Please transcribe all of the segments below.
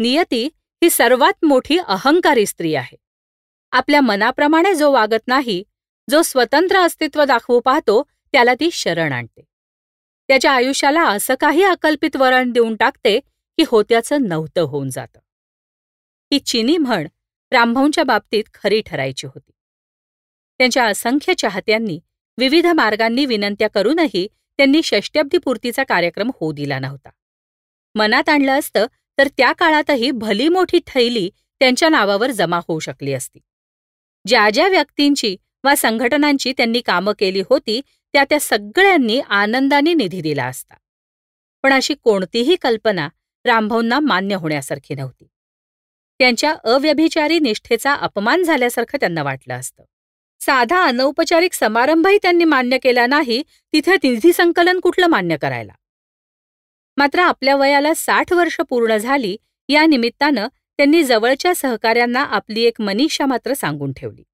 नियती ही सर्वात मोठी अहंकारी स्त्री आहे. आपल्या मनाप्रमाणे जो वागत नाही, जो स्वतंत्र अस्तित्व दाखवू पाहतो, त्याला ती शरण आणते. त्याच्या आयुष्याला असं काही अकल्पित वळण देऊन टाकते की होत्याचं नव्हतं होऊन जातं. ही चिनी म्हण रामभाऊंच्या बाबतीत खरी ठरायची होती. त्यांच्या असंख्य चाहत्यांनी विविध मार्गांनी विनंत्या करूनही त्यांनी षष्ट्यब्दीपूर्तीचा कार्यक्रम होऊ दिला नव्हता. मनात आणलं असतं तर त्या काळातही भली मोठी थैली त्यांच्या नावावर जमा होऊ शकली असती. ज्या ज्या व्यक्तींची वा संघटनांची त्यांनी कामं केली होती त्या सगळ्यांनी आनंदाने निधी दिला असता. पण अशी कोणतीही कल्पना रामभाऊंना मान्य होण्यासारखी नव्हती. त्यांच्या अव्यभिचारी निष्ठेचा अपमान झाल्यासारखं त्यांना वाटलं असतं. साधा अनौपचारिक समारंभही त्यांनी मान्य केला नाही, तिथे निधी संकलन कुठलं मान्य करायला. मात्र आपल्या वयाला 60 वर्ष पूर्ण झाली या निमित्तानं त्यांनी जवळच्या सहकाऱ्यांना आपली एक मनीषा मात्र सांगून ठेवली.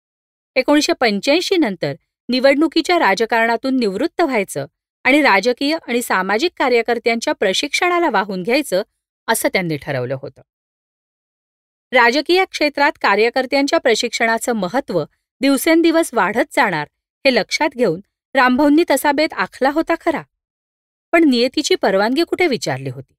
1985 नंतर निवडणुकीच्या राजकारणातून निवृत्त व्हायचं आणि राजकीय आणि सामाजिक कार्यकर्त्यांच्या प्रशिक्षणाला वाहून घ्यायचं असं त्यांनी ठरवलं होतं. राजकीय क्षेत्रात कार्यकर्त्यांच्या प्रशिक्षणाचं महत्त्व दिवसेंदिवस वाढत जाणार हे लक्षात घेऊन रामभाऊंनी तसा बेत आखला होता खरा, पण नियतीची परवानगी कुठे विचारली होती.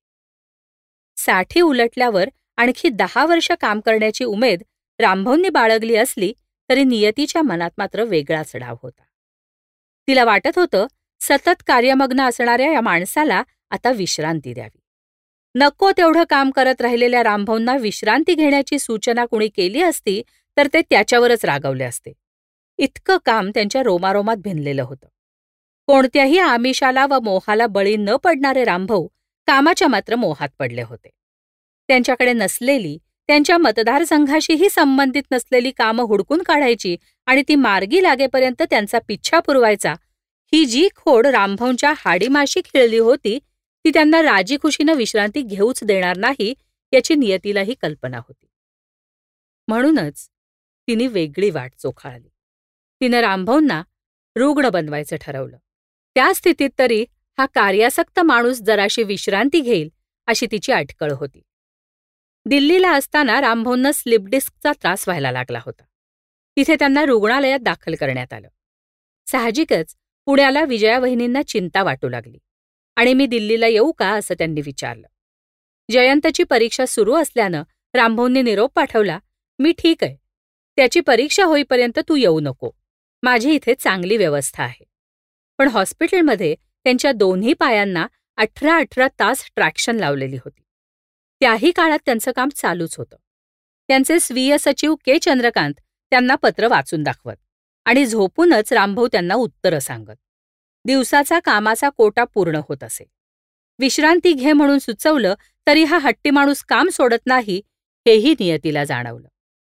60 उलटल्यावर आणखी 10 वर्ष काम करण्याची उमेद रामभाऊंनी बाळगली असली तरी नियतीच्या मनात मात्र वेगळाच डाव होता. तिला वाटत होतं सतत कार्यमग्न असणाऱ्या या माणसाला आता विश्रांती द्यावी. नको तेवढं काम करत राहिलेल्या रामभाऊंना विश्रांती घेण्याची सूचना कुणी केली असती तर ते त्याच्यावरच रागवले असते. इतकं काम त्यांच्या रोमारोमात भिनलेलं होतं. कोणत्याही आमिषाला व मोहाला बळी न पडणारे रामभाऊ कामाच्या मात्र मोहात पडले होते. त्यांच्याकडे नसलेली, त्यांच्या मतदारसंघाशीही संबंधित नसलेली कामं हुडकून काढायची आणि ती मार्गी लागेपर्यंत त्यांचा पिच्छा पुरवायचा, ही जी खोड रामभाऊंच्या हाडीमाशी खेळली होती ती त्यांना राजीखुशीनं विश्रांती घेऊच देणार नाही याची नियतीलाही कल्पना होती. म्हणूनच तिने वेगळी वाट चोखाळली. तिनं रामभाऊंना रुग्ण बनवायचं ठरवलं. त्या स्थितीत तरी हा कार्यासक्त माणूस जराशी विश्रांती घेईल अशी तिची अटकळ होती. दिल्लीला असताना रामभाऊंना स्लिप डिस्कचा त्रास व्हायला लागला होता. तिथे त्यांना रुग्णालयात दाखल करण्यात आलं. साहजिकच पुण्याला विजया वहिनींना चिंता वाटू लागली आणि मी दिल्लीला येऊ का असं त्यांनी विचारलं. जयंतची परीक्षा सुरू असल्यानं रामभाऊंनी निरोप पाठवला, मी ठीक आहे. त्याची परीक्षा होईपर्यंत तू येऊ नको. माझी इथे चांगली व्यवस्था आहे. पण हॉस्पिटलमध्ये त्यांच्या दोन्ही पायांना 18 तास ट्रॅक्शन लावलेली होती. त्याही काळात त्यांचं काम चालूच होतं. त्यांचे स्वीय सचिव के चंद्रकांत त्यांना पत्र वाचून दाखवत आणि झोपूनच रामभाऊ त्यांना उत्तरं सांगत. दिवसाचा कामाचा कोटा पूर्ण होत असे. विश्रांती घे म्हणून सुचवलं तरी हा हट्टी माणूस काम सोडत नाही हेही नियतीला जाणवलं.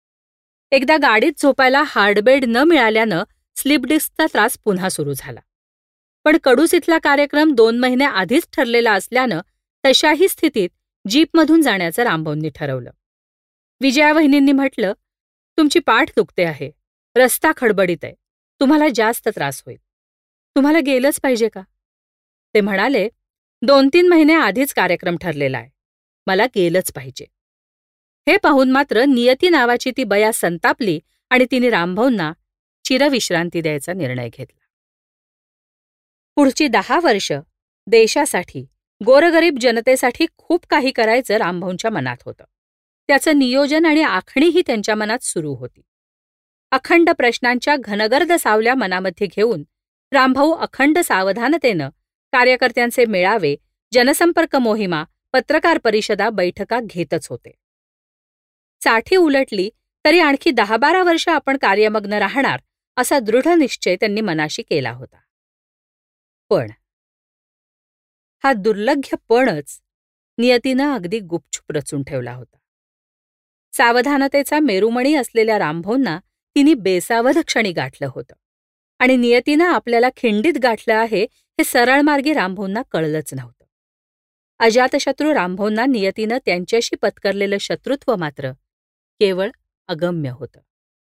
एकदा गाडीत झोपायला हार्डबेड न मिळाल्यानं स्लिप डिस्कचा त्रास पुन्हा सुरू झाला. पण कडूस इथला कार्यक्रम 2 महिने आधीच ठरलेला असल्यानं तशाही स्थितीत जीपमधून जाण्याचं रामभाऊंनी ठरवलं. विजया वहिनींनी म्हटलं, तुमची पाठ दुखते आहे, रस्ता खडबडीत आहे, तुम्हाला जास्त त्रास होईल. तुम्हाला गेलंच पाहिजे का? ते म्हणाले, 2-3 महिने आधीच कार्यक्रम ठरलेला आहे, मला गेलंच पाहिजे. हे पाहून मात्र नियती नावाची ती बया संतापली आणि तिने रामभाऊंना चिरविश्रांती द्यायचा निर्णय घेतला. पुढची 10 वर्ष देशासाठी, गोरगरीब जनतेसाठी खूप काही करायचं रामभाऊंच्या मनात होतं. त्याचं नियोजन आणि आखणीही त्यांच्या मनात सुरू होती. अखंड प्रश्नांच्या घनगर्द सावल्या मनामध्ये घेऊन रामभाऊ अखंड सावधानतेनं कार्यकर्त्यांचे मेळावे, जनसंपर्क मोहिमा, पत्रकार परिषदा, बैठका घेतच होते. 60 उलटली तरी आणखी 10-12 वर्ष आपण कार्यमग्न राहणार असा दृढ निश्चय त्यांनी मनाशी केला होता. पण हा दुर्लभ्य पणच नियतीनं अगदी गुपचूप रचून ठेवला होता. सावधानतेचा मेरुमणी असलेल्या रामभाऊंना तिने बेसावध क्षणी गाठलं होतं आणि नियतीनं आपल्याला खिंडीत गाठलं आहे हे सरळमार्गी रामभाऊंना कळलंच नव्हतं. अजातशत्रू रामभाऊंना नियतीनं त्यांच्याशी पत्करलेलं शत्रुत्व मात्र केवळ अगम्य होतं.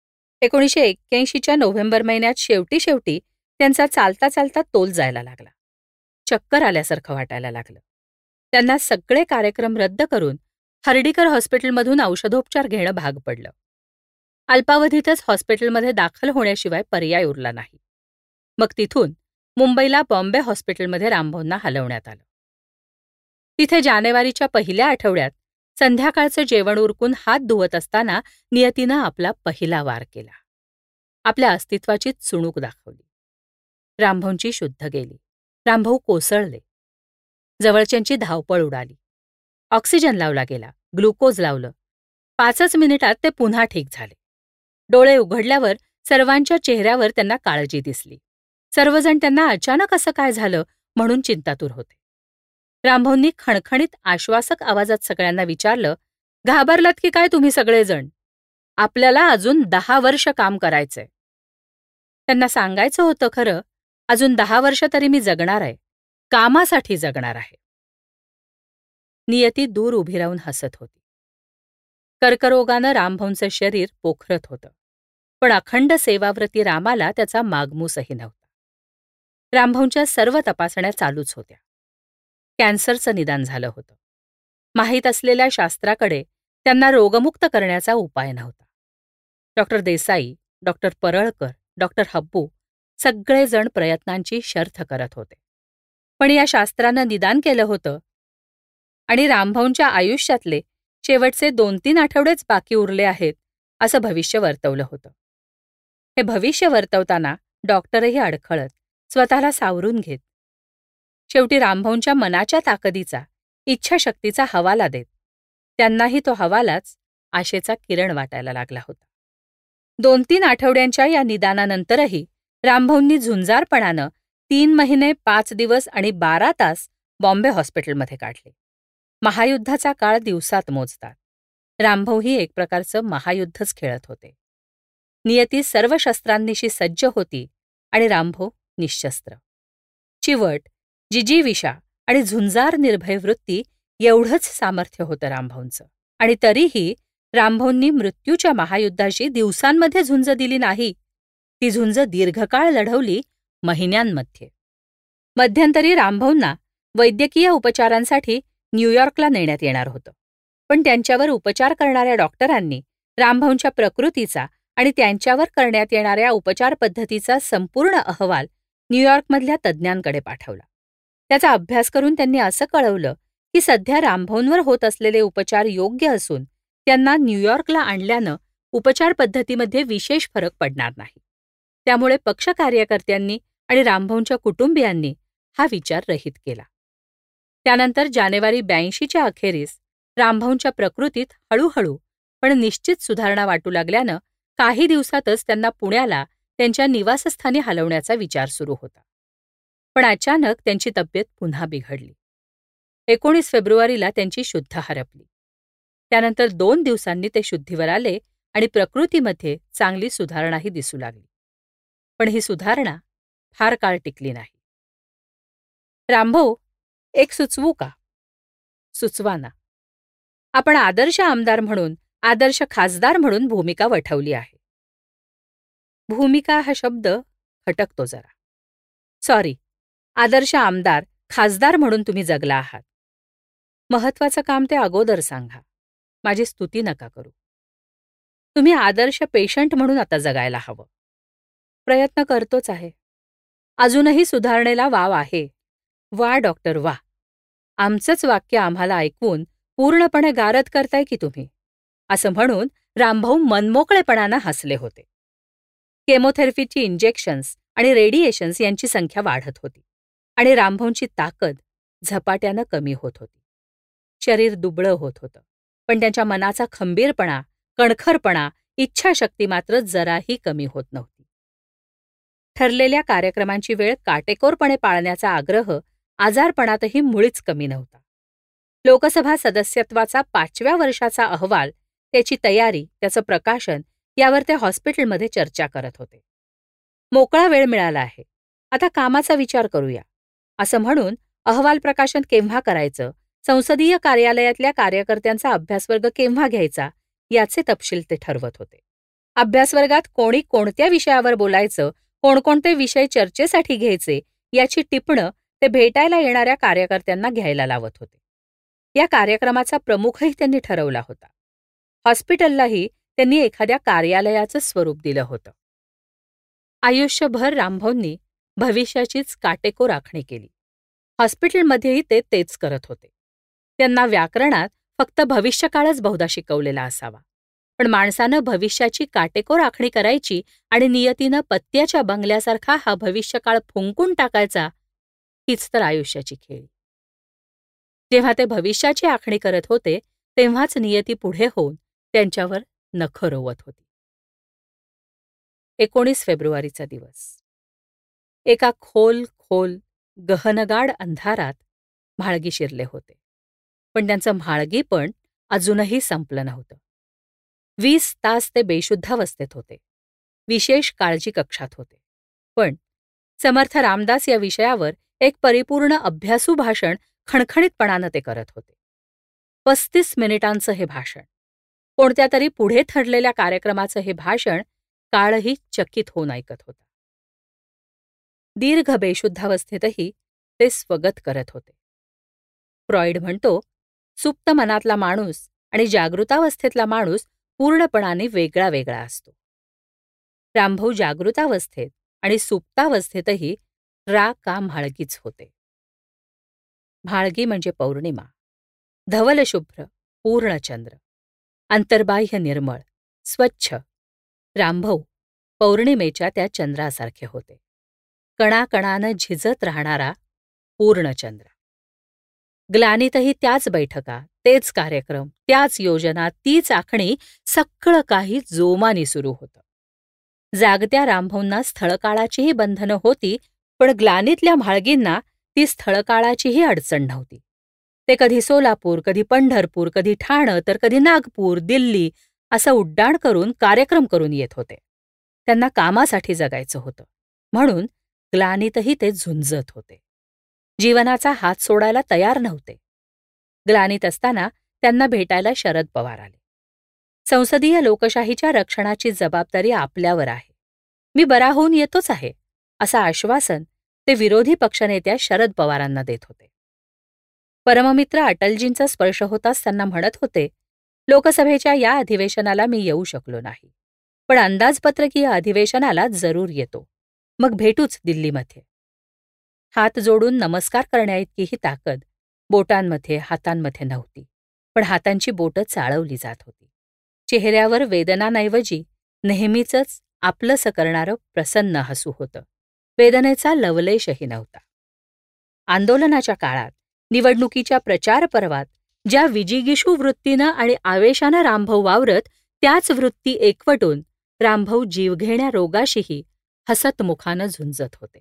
1981च्या नोव्हेंबर महिन्यात शेवटी त्यांचा चालता चालता तोल जायला लागला. चक्कर आल्यासारखं वाटायला लागलं. त्यांना सगळे कार्यक्रम रद्द करून हर्डीकर हॉस्पिटलमधून औषधोपचार घेणं भाग पडलं. अल्पावधीतच हॉस्पिटलमध्ये दाखल होण्याशिवाय पर्याय उरला नाही. मग तिथून मुंबईला बॉम्बे हॉस्पिटलमध्ये रामभाऊंना हलवण्यात आलं. तिथे जानेवारीच्या पहिल्या आठवड्यात संध्याकाळचं जेवण उरकून हात धुवत असताना नियतीनं आपला पहिला वार केला. आपल्या अस्तित्वाची चुणूक दाखवली. रामभाऊंची शुद्ध गेली. रामभाऊ कोसळले. जवळच्यांची धावपळ उडाली. ऑक्सिजन लावला गेला, ग्लुकोज लावलं. 5च मिनिटात ते पुन्हा ठीक झाले. डोळे उघडल्यावर सर्वांच्या चेहऱ्यावर त्यांना काळजी दिसली. सर्वजण त्यांना अचानक असं काय झालं म्हणून चिंतातूर होते. रामभाऊंनी खणखणीत आश्वासक आवाजात सगळ्यांना विचारलं, घाबरलात की काय तुम्ही सगळेजण? आपल्याला अजून 10 वर्ष काम करायचंय. त्यांना सांगायचं होतं खरं, अजून 10 वर्ष तरी मी जगणार आहे, कामासाठी जगणार आहे. नियती दूर उभी राहून हसत होती. कर्करोगानं रामभाऊंचं शरीर पोखरत होतं, पण अखंड सेवाव्रती रामाला त्याचा मागमूसही नव्हता. रामभाऊंच्या सर्व तपासण्या चालूच होत्या. कॅन्सरचं निदान झालं होतं. माहीत असलेल्या शास्त्राकडे त्यांना रोगमुक्त करण्याचा उपाय नव्हता. Doctor Desai, doctor Paralkar, doctor Habbu सगळेजण प्रयत्नांची शर्थ करत होते. पण या शास्त्रानं निदान केलं होतं आणि रामभाऊंच्या आयुष्यातले शेवटचे 2-3 आठवडेच बाकी उरले आहेत असं भविष्य वर्तवलं होतं. हे भविष्य वर्तवताना डॉक्टरही अडखळत, स्वतःला सावरून घेत. शेवटी रामभाऊंच्या मनाच्या ताकदीचा, इच्छाशक्तीचा हवाला देत त्यांनाही तो हवालाच आशेचा किरण वाटायला लागला होता. 2-3 आठवड्यांच्या या निदानानंतरही रामभाऊंनी झुंजारपणानं 3 महिने 5 दिवस आणि 12 तास बॉम्बे हॉस्पिटलमध्ये काढले. महायुद्धाचा काळ दिवसात मोजतात. रामभाऊही एक प्रकारचं महायुद्धच खेळत होते. नियती सर्व शस्त्रांनिशी सज्ज होती आणि रामभाऊ निशस्त्र. चिवट, जिजीविषा आणि झुंजार निर्भय वृत्ती एवढंच सामर्थ्य होतं रामभाऊंचं. आणि तरीही रामभाऊंनी मृत्यूच्या महायुद्धाशी दिवसांमध्ये झुंज दिली नाही. ती झुंज दीर्घकाळ लढवली, महिन्यांमध्ये. मध्यंतरी रामभाऊंना वैद्यकीय उपचारांसाठी न्यूयॉर्कला नेण्यात येणार होतं. पण त्यांच्यावर उपचार करणाऱ्या डॉक्टरांनी रामभाऊंच्या प्रकृतीचा आणि त्यांच्यावर करण्यात येणाऱ्या उपचार पद्धतीचा संपूर्ण अहवाल न्यूयॉर्कमधल्या तज्ज्ञांकडे पाठवला. त्याचा अभ्यास करून त्यांनी असं कळवलं की सध्या रामभाऊंवर होत असलेले उपचार योग्य असून त्यांना न्यूयॉर्कला आणल्यानं उपचार पद्धतीमध्ये विशेष फरक पडणार नाही. त्यामुळे पक्ष कार्यकर्त्यांनी आणि रामभाऊंच्या कुटुंबियांनी हा विचार रहित केला. त्यानंतर जानेवारी 82च्या अखेरीस रामभाऊंच्या प्रकृतीत हळूहळू पण निश्चित सुधारणा वाटू लागल्यानं काही दिवसातच त्यांना पुण्याला त्यांच्या निवासस्थानी हलवण्याचा विचार सुरू होता. पण अचानक त्यांची तब्येत पुन्हा बिघडली. 19 फेब्रुवारीला त्यांची शुद्ध हरपली. त्यानंतर 2 दिवसांनी ते शुद्धीवर आले आणि प्रकृतीमध्ये चांगली सुधारणाही दिसू लागली. पण ही सुधारणा फार काळ टिकली नाही. रामभाऊ, एक सुचवू का? सुचवा ना. आपण आदर्श आमदार म्हणून, आदर्श खासदार म्हणून भूमिका वठवली आहे. भूमिका हा शब्द खटकतो जरा. सॉरी, आदर्श आमदार, खासदार म्हणून तुम्ही जगला आहात. महत्वाचं काम ते अगोदर सांगा. माझी स्तुती नका करू. तुम्ही आदर्श पेशंट म्हणून आता जगायला हवं. प्रयत्न करतोच आहे. अजूनही सुधारणेला वाव आहे. वा डॉक्टर वा. आमचंच वाक्य आम्हाला ऐकवून पूर्णपणे गारद करताय की तुम्ही, असं म्हणून रामभाऊ मनमोकळेपणानं हसले होते. केमोथेरपीची इंजेक्शन्स आणि रेडिएशन्स यांची संख्या वाढत होती आणि रामभाऊंची ताकद झपाट्यानं कमी होत होती. शरीर दुबळं होत होतं, पण त्यांच्या मनाचा खंबीरपणा, कणखरपणा, इच्छाशक्ती मात्र जराही कमी होत नव्हती. ठरलेल्या कार्यक्रमांची वेळ काटेकोरपणे पाळण्याचा आग्रह आजारपणातही मुळीच कमी नव्हता. लोकसभा सदस्यत्वाचा 5व्या वर्षाचा अहवाल, त्याची तयारी, त्याचं प्रकाशन यावर ते हॉस्पिटलमध्ये चर्चा करत होते. मोकळा वेळ मिळाला आहे, आता कामाचा विचार करूया, असं म्हणून अहवाल प्रकाशन केव्हा करायचं, संसदीय कार्यालयातल्या कार्यकर्त्यांचा अभ्यासवर्ग केव्हा घ्यायचा याचे तपशील ते ठरवत होते. अभ्यासवर्गात कोणी कोणत्या विषयावर बोलायचं, कोणकोणते विषय चर्चेसाठी घ्यायचे याची टिपणं ते भेटायला येणाऱ्या कार्यकर्त्यांना घ्यायला लावत होते. या कार्यक्रमाचा प्रमुखही त्यांनी ठरवला होता. हॉस्पिटललाही त्यांनी एखाद्या कार्यालयाचं स्वरूप दिलं होतं. आयुष्यभर रामभाऊंनी भविष्याचीच काटेकोर आखणी केली. हॉस्पिटलमध्येही ते तेच करत होते. त्यांना व्याकरणात फक्त भविष्यकाळच बहुधा शिकवलेला असावा, पण माणसानं भविष्याची काटेकोर आखणी करायची आणि नियतीनं पत्त्याच्या बंगल्यासारखा हा भविष्यकाळ फुंकून टाकायचा, हीच तर आयुष्याची खेळी. जेव्हा ते भविष्याची आखणी करत होते तेव्हाच नियती पुढे होऊन त्यांच्यावर नखं रोवत होती. 19 फेब्रुवारीचा दिवस. एका खोल गहनगाढ अंधारात म्हाळगी शिरले होते. पण त्यांचं म्हाळगीपण अजूनही संपलं नव्हतं. 20 तास ते बेशुद्धावस्थेत होते. विशेष काळजी कक्षात होते. पण समर्थ रामदास या विषयावर एक परिपूर्ण अभ्यासू भाषण खणखणीतपणानं ते करत होते. 35 मिनिटांचं हे भाषण. कोणत्या तरी पुढे ठरलेल्या कार्यक्रमाचं हे भाषण काळही चकित होऊन ऐकत होता. दीर्घ बेशुद्धावस्थेतही ते स्वगत करत होते. फ्रॉइड म्हणतो, सुप्त मनातला माणूस आणि जागृतावस्थेतला माणूस पूर्णपणाने वेगळा वेगळा असतो. रामभाऊ जागृतावस्थेत आणि सुप्तावस्थेतही का म्हाळगीच होते. म्हाळगी म्हणजे पौर्णिमा, धवलशुभ्र पूर्णचंद्र, अंतर्बाह्य निर्मळ, स्वच्छ. रामभाऊ पौर्णिमेच्या त्या चंद्रासारखे होते. कणाकणानं झिजत राहणारा पूर्णचंद्र. ग्लानीतही त्याच बैठका, तेच कार्यक्रम, त्याच योजना, तीच आखणी, सगळं काही जोमाने सुरू होतं. जागत्या रामभाऊंना स्थळकाळाचीही बंधनं होती, पण ग्लानीतल्या म्हाळगींना ती स्थळकाळाचीही अडचण नव्हती. ते कधी सोलापूर, कधी पंढरपूर, कधी ठाणं, तर कधी नागपूर, दिल्ली असं उड्डाण करून कार्यक्रम करून येत होते. त्यांना कामासाठी जगायचं होतं, म्हणून ग्लानीतही ते झुंजत होते. जीवनाचा हात सोडायला तयार नव्हते. ग्लानीत असताना त्यांना भेटायला शरद पवार आले. संसदीय लोकशाहीच्या रक्षणाची जबाबदारी आपल्यावर आहे. मी बरा होऊन येतोच आहे, असं आश्वासन ते विरोधी पक्षनेत्या शरद पवारांना देत होते. परममित्र अटलजींचा स्पर्श होताच त्यांना म्हणत होते, लोकसभेच्या या अधिवेशनाला मी येऊ शकलो नाही, पण अंदाजपत्रकीय अधिवेशनाला जरूर येतो. मग भेटूच दिल्लीमध्ये. हात जोडून नमस्कार करण्याइतकीही ताकद बोटांमध्ये, हातांमध्ये नव्हती, पण हातांची बोटं चाळवली जात होती. चेहऱ्यावर वेदनांऐवजी नेहमीचंच आपलंसं करणारं प्रसन्न हसू होतं. वेदनेचा लवलेशही नव्हता. आंदोलनाच्या काळात, निवडणुकीच्या प्रचार पर्वात ज्या विजिगीषू वृत्तीनं आणि आवेशानं रामभाऊ वावरत, त्याच वृत्ती एकवटून रामभाऊ जीवघेण्या रोगाशीही हसतमुखानं झुंजत होते.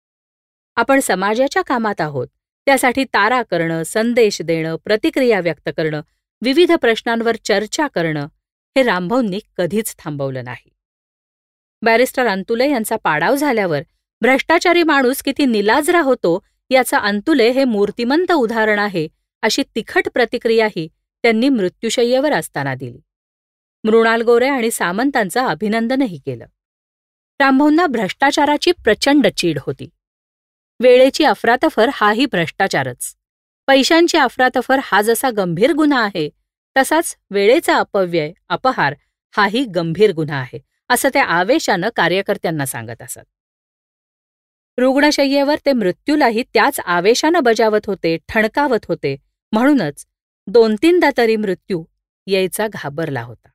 आपण समाजाच्या कामात आहोत, त्यासाठी तारा करणं, संदेश देणं, प्रतिक्रिया व्यक्त करणं, विविध प्रश्नांवर चर्चा करणं, हे रामभाऊंनी कधीच थांबवलं नाही. बॅरिस्टर अंतुले यांचा पाडाव झाल्यावर भ्रष्टाचारी माणूस किती निलाजरा होतो याचा अंतुले हे मूर्तिमंत उदाहरण आहे, अशी तिखट प्रतिक्रियाही त्यांनी मृत्यूशय्येवर असताना दिली. मृणाल गोरे आणि सामंतांचं अभिनंदनही केलं. रामभाऊंना भ्रष्टाचाराची प्रचंड चीड होती. वेळेची अफरातफर हाही भ्रष्टाचारच. पैशांची अफरातफर हा जसा गंभीर गुन्हा आहे, तसाच वेळेचा अपव्यय, अपहार हाही गंभीर गुन्हा आहे, असं ते आवेशानं कार्यकर्त्यांना सांगत असत. रुग्णशय्येवर ते मृत्यूलाही त्याच आवेशानं बजावत होते, ठणकावत होते. म्हणूनच 2-3दा तरी मृत्यू यायचा घाबरला होता.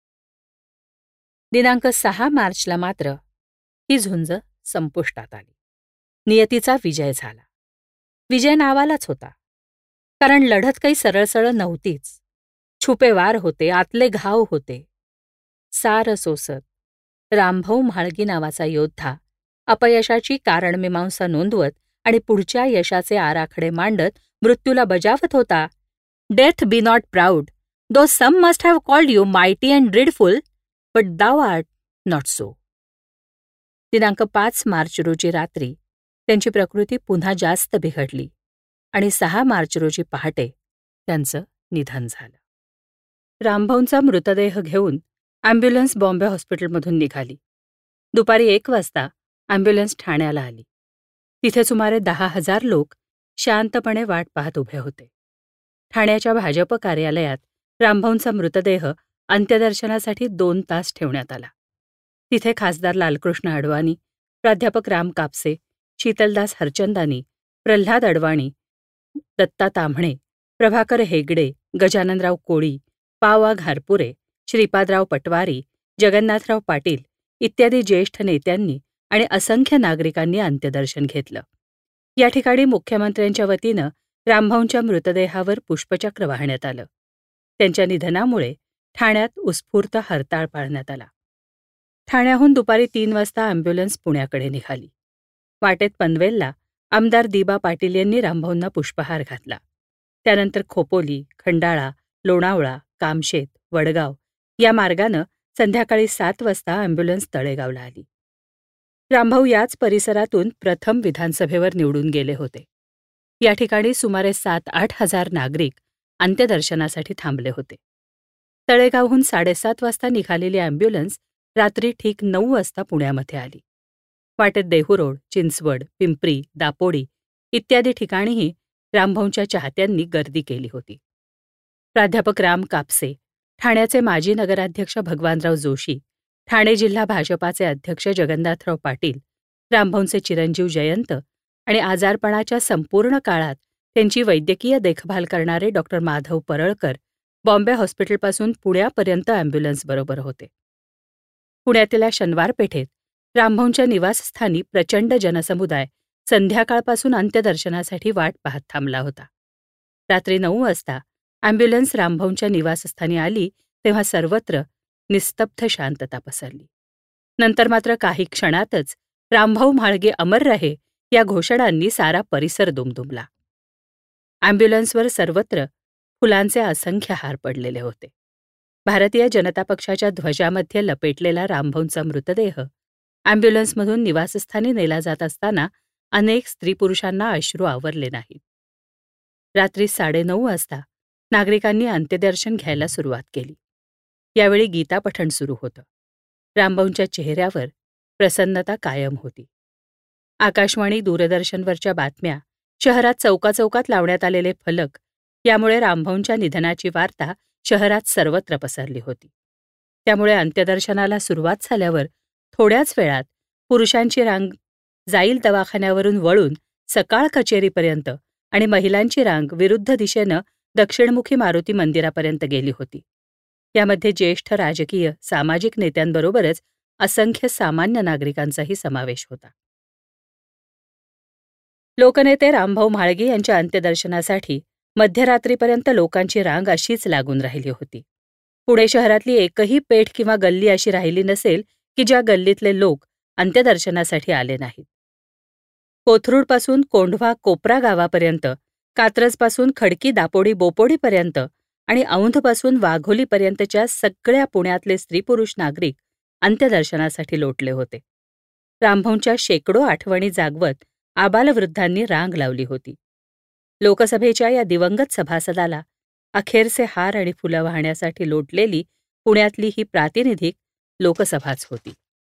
दिनांक 6 मार्चला मात्र ही झुंज संपुष्टात आली. नियतीचा विजय झाला. विजय नावालाच होता, कारण लढत काही सरळ नव्हतीच. छुपे वार होते, आतले घाव होते. सारं सोसत रामभाऊ म्हाळगी नावाचा योद्धा अपयशाची कारणमीमांसा नोंदवत आणि पुढच्या यशाचे आराखडे मांडत मृत्यूला बजावत होता. Death be not proud, though some must have called you mighty and dreadful, but thou art not so. दिनांक 5 मार्च रोजी रात्री त्यांची प्रकृती पुन्हा जास्त बिघडली आणि 6 मार्च रोजी पहाटे त्यांचं निधन झालं. रामभाऊंचा मृतदेह घेऊन ॲम्ब्युलन्स बॉम्बे हॉस्पिटलमधून निघाली. दुपारी 1 वाजता ॲम्ब्युलन्स ठाण्याला आली. तिथे सुमारे 10,000 लोक शांतपणे वाट पाहत उभे होते. ठाण्याच्या भाजप कार्यालयात रामभाऊंचा मृतदेह अंत्यदर्शनासाठी 2 तास ठेवण्यात आला. तिथे खासदार लालकृष्ण अडवाणी, प्राध्यापक राम कापसे, शीतलदास हरचंदानी, प्रल्हाद अडवाणी, दत्ता ताम्हणे, प्रभाकर हेगडे, गजाननराव कोळी, पा.वा. घारपुरे, श्रीपादराव पटवारी, जगन्नाथराव पाटील इत्यादी ज्येष्ठ नेत्यांनी आणि असंख्य नागरिकांनी अंत्यदर्शन घेतलं. या ठिकाणी मुख्यमंत्र्यांच्या वतीनं रामभाऊंच्या मृतदेहावर पुष्पचक्र वाहण्यात आलं. त्यांच्या निधनामुळे ठाण्यात उत्स्फूर्त हरताळ पाळण्यात आला. ठाण्याहून दुपारी 3 वाजता अँब्युलन्स पुण्याकडे निघाली. वाटेत पनवेलला आमदार दिबा पाटील यांनी रामभाऊंना पुष्पहार घातला. त्यानंतर खोपोली, खंडाळा, लोणावळा, कामशेत, वडगाव या मार्गानं संध्याकाळी 7 वाजता अँब्युलन्स तळेगावला आली. रामभाऊ याच परिसरातून प्रथम विधानसभेवर निवडून गेले होते. या ठिकाणी सुमारे 7-8 हजार नागरिक अंत्यदर्शनासाठी थांबले होते. तळेगावहून 7:30 वाजता निघालेली अँब्युलन्स रात्री ठीक 9 वाजता पुण्यामध्ये आली. वाटेत देहूरोड, चिंचवड, पिंपरी, दापोडी इत्यादी ठिकाणीही रामभाऊंच्या चाहत्यांनी गर्दी केली होती. प्राध्यापक राम कापसे, ठाण्याचे माजी नगराध्यक्ष भगवानराव जोशी, ठाणे जिल्हा भाजपाचे अध्यक्ष जगन्नाथराव पाटील, रामभाऊंचे चिरंजीव जयंत आणि आजारपणाच्या संपूर्ण काळात त्यांची वैद्यकीय देखभाल करणारे डॉक्टर माधव परळकर बॉम्बे हॉस्पिटलपासून पुण्यापर्यंत अँब्युलन्सबरोबर होते. पुण्यातल्या शनिवार पेठेत रामभाऊंच्या निवासस्थानी प्रचंड जनसमुदाय संध्याकाळपासून अंत्यदर्शनासाठी वाट पाहत थांबला होता. रात्री 9 वाजता अँब्युलन्स रामभाऊंच्या निवासस्थानी आली तेव्हा सर्वत्र निस्तब्ध शांतता पसरली. नंतर मात्र काही क्षणातच रामभाऊ म्हाळगे अमर रहे या घोषणांनी सारा परिसर दुमदुमला. अँब्युलन्सवर सर्वत्र फुलांचे असंख्य हार पडलेले होते. भारतीय जनता पक्षाच्या ध्वजामध्ये लपेटलेला रामभाऊंचा मृतदेह अँब्युलन्समधून निवासस्थानी नेला जात असताना अनेक स्त्री पुरुषांना अश्रू आवरले नाहीत. रात्री 9:30 वाजता नागरिकांनी अंत्यदर्शन घ्यायला सुरुवात केली. यावेळी गीतापठण सुरू होतं. रामभाऊंच्या चेहऱ्यावर प्रसन्नता कायम होती. आकाशवाणी, दूरदर्शनवरच्या बातम्या, शहरात चौकाचौकात लावण्यात आलेले फलक यामुळे रामभाऊंच्या निधनाची वार्ता शहरात सर्वत्र पसरली होती. त्यामुळे अंत्यदर्शनाला सुरुवात झाल्यावर थोड्याच वेळात पुरुषांची रांग जाईल दवाखान्यावरून वळून सकाळ कचेरीपर्यंत आणि महिलांची रांग विरुद्ध दिशेनं दक्षिणमुखी मारुती मंदिरापर्यंत गेली होती. यामध्ये ज्येष्ठ राजकीय, सामाजिक नेत्यांबरोबरच असंख्य सामान्य नागरिकांचाही समावेश होता. लोकनेते रामभाऊ म्हाळगे यांच्या अंत्यदर्शनासाठी मध्यरात्रीपर्यंत लोकांची रांग अशीच लागून राहिली होती. पुणे शहरातली एकही पेठ किंवा गल्ली अशी राहिली नसेल की ज्या गल्लीतले लोक अंत्यदर्शनासाठी आले नाहीत. कोथरूडपासून कोंढवा कोपरा गावापर्यंत, कात्रजपासून खडकी दापोडी बोपोडीपर्यंत आणि औंधपासून वाघोलीपर्यंतच्या सगळ्या पुण्यातले स्त्री-पुरुष नागरिक अंत्यदर्शनासाठी लोटले होते. रामभाऊंच्या शेकडो आठवणी जागवत आबालवृद्धांनी रांग लावली होती. लोकसभेच्या या दिवंगत सभासदाला अखेरचे हार आणि फुलं वाहण्यासाठी लोटलेली पुण्यातली ही प्रातिनिधिक लोकसभाच होती.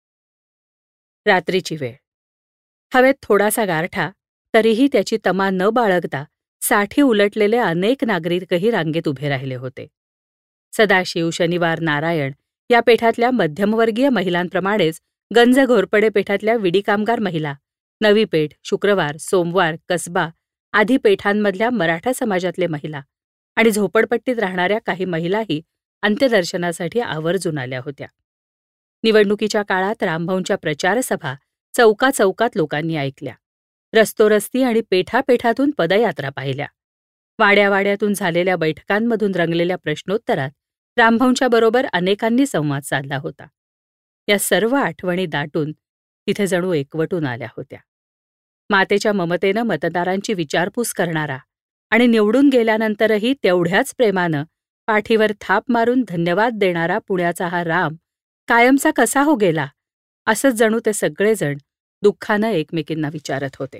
रात्रीची वेळ. हवेत थोडासा गारठा, तरीही त्याची तमा न बाळगता साठी उलटलेले अनेक नागरिकही रांगेत उभे राहिले होते. सदाशिव, शनिवार, नारायण या पेठातल्या मध्यमवर्गीय महिलांप्रमाणेच गंज घोरपडे पेठातल्या विडी कामगार महिला, नवी पेठ, शुक्रवार, सोमवार, कसबा आदी पेठांमधल्या मराठा समाजातले महिला आणि झोपडपट्टीत राहणाऱ्या काही महिलाही अंत्यदर्शनासाठी आवर्जून आल्या होत्या. निवडणुकीच्या काळात रामभाऊंच्या प्रचारसभा चौकाचौकात लोकांनी ऐकल्या. रस्तोरस्ती आणि पेठापेठातून पदयात्रा पाहिल्या. वाड्यावाड्यातून झालेल्या बैठकांमधून रंगलेल्या प्रश्नोत्तरात रामभाऊंच्या बरोबर अनेकांनी संवाद साधला होता. या सर्व आठवणी दाटून तिथे जणू एकवटून आल्या होत्या. मातेच्या ममतेनं मतदारांची विचारपूस करणारा आणि निवडून गेल्यानंतरही तेवढ्याच प्रेमानं पाठीवर थाप मारून धन्यवाद देणारा पुण्याचा हा राम कायमचा कसा हो गेला, असंच जणू ते सगळेजण दुःखानं एकमेकींना विचारत होते.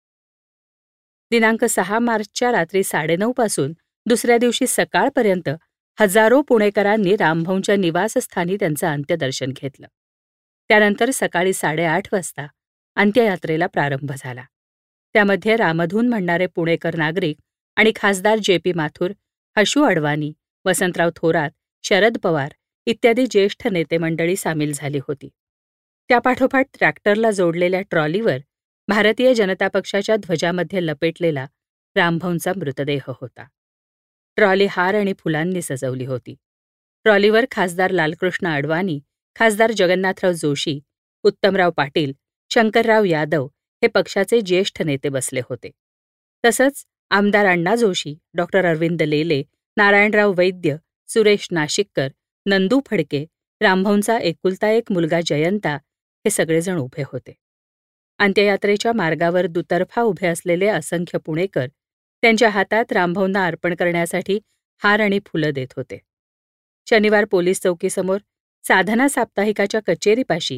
दिनांक 6 मार्चच्या रात्री 9:30 पासून दुसऱ्या दिवशी सकाळपर्यंत हजारो पुणेकरांनी रामभाऊंच्या निवासस्थानी त्यांचं अंत्यदर्शन घेतलं. त्यानंतर सकाळी 8:30 वाजता अंत्ययात्रेला प्रारंभ झाला. त्यामध्ये रामधून म्हणणारे पुणेकर नागरिक आणि खासदार जे.पी. माथुर, हशू अडवाणी, वसंतराव थोरात, शरद पवार इत्यादी ज्येष्ठ नेते मंडळी सामील झाली होती. त्यापाठोपाठ ट्रॅक्टरला जोडलेल्या ट्रॉलीवर भारतीय जनता पक्षाच्या ध्वजामध्ये लपेटलेला रामभाऊंचा मृतदेह होता. ट्रॉली हार आणि फुलांनी सजवली होती. ट्रॉलीवर खासदार लालकृष्ण अडवाणी, खासदार जगन्नाथराव जोशी, उत्तमराव पाटील, शंकरराव यादव हे पक्षाचे ज्येष्ठ नेते बसले होते. तसंच आमदार अण्णा जोशी, डॉ. अरविंद लेले, नारायणराव वैद्य, सुरेश नाशिककर, नंदू फडके, रामभाऊंचा एकुलता एक मुलगा जयंता हे सगळेजण उभे होते. अंत्ययात्रेच्या मार्गावर दुतर्फा उभे असलेले असंख्य पुणेकर त्यांच्या हातात रामभाऊंना अर्पण करण्यासाठी हार आणि फुलं देत होते. शनिवार पोलीस चौकीसमोर साधना साप्ताहिकाच्या कचेरीपाशी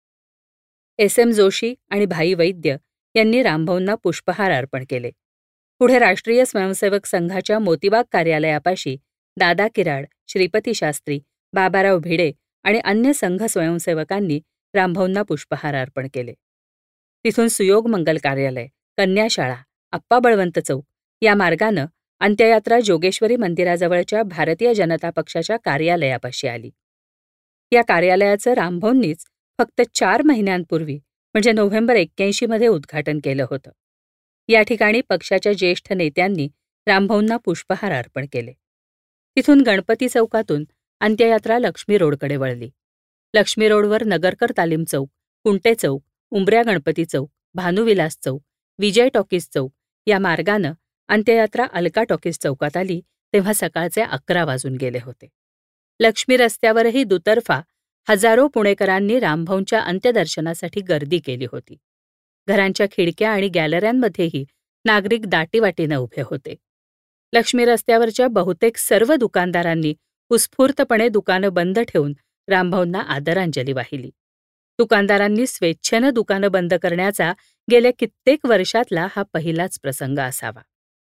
SM जोशी आणि भाई वैद्य यांनी रामभाऊंना पुष्पहार अर्पण केले. पुढे राष्ट्रीय स्वयंसेवक संघाच्या मोतीबाग कार्यालयापाशी दादा किराड, श्रीपती शास्त्री, बाबाराव भिडे आणि अन्य संघ स्वयंसेवकांनी रामभाऊंना पुष्पहार अर्पण केले. तिथून सुयोग मंगल कार्यालय, कन्याशाळा, आप्पा बळवंत चौक या मार्गानं अंत्ययात्रा जोगेश्वरी मंदिराजवळच्या भारतीय जनता पक्षाच्या कार्यालयापाशी आली. या कार्यालयाचं रामभाऊंनीच फक्त 4 महिन्यांपूर्वी म्हणजे नोव्हेंबर 81 मध्ये उद्घाटन केलं होतं. या ठिकाणी पक्षाच्या ज्येष्ठ नेत्यांनी रामभाऊंना पुष्पहार अर्पण केले. तिथून गणपती चौकातून अंत्ययात्रा लक्ष्मी रोडकडे वळली. लक्ष्मी रोडवर नगरकर तालीम चौक, कुंटे चौक, उंबऱ्या गणपती चौक, भानुविलास चौक, विजय टॉकीज चौक या मार्गानं अंत्ययात्रा अलका टॉकीज चौकात आली तेव्हा सकाळचे 11 वाजून गेले होते. लक्ष्मी रस्त्यावरही दुतर्फा हजारो पुणेकरांनी रामभाऊंच्या अंत्यदर्शनासाठी गर्दी केली होती. घरांच्या खिडक्या आणि गॅलऱ्यांमध्येही नागरिक दाटीवाटीनं उभे होते. लक्ष्मी रस्त्यावरच्या बहुतेक सर्व दुकानदारांनी उत्स्फूर्तपणे दुकानं बंद ठेवून रामभाऊंना आदरांजली वाहिली. दुकानदारांनी स्वेच्छेनं दुकानं बंद करण्याचा गेल्या कित्येक वर्षातला हा पहिलाच प्रसंग असावा.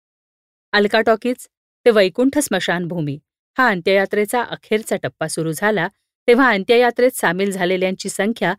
अलका टॉकीज ते वैकुंठ स्मशानभूमी हा अंत्ययात्रेचा अखेरचा टप्पा सुरू झाला तेव्हा अंत्ययात्रेत सामील झालेल्यांची संख्या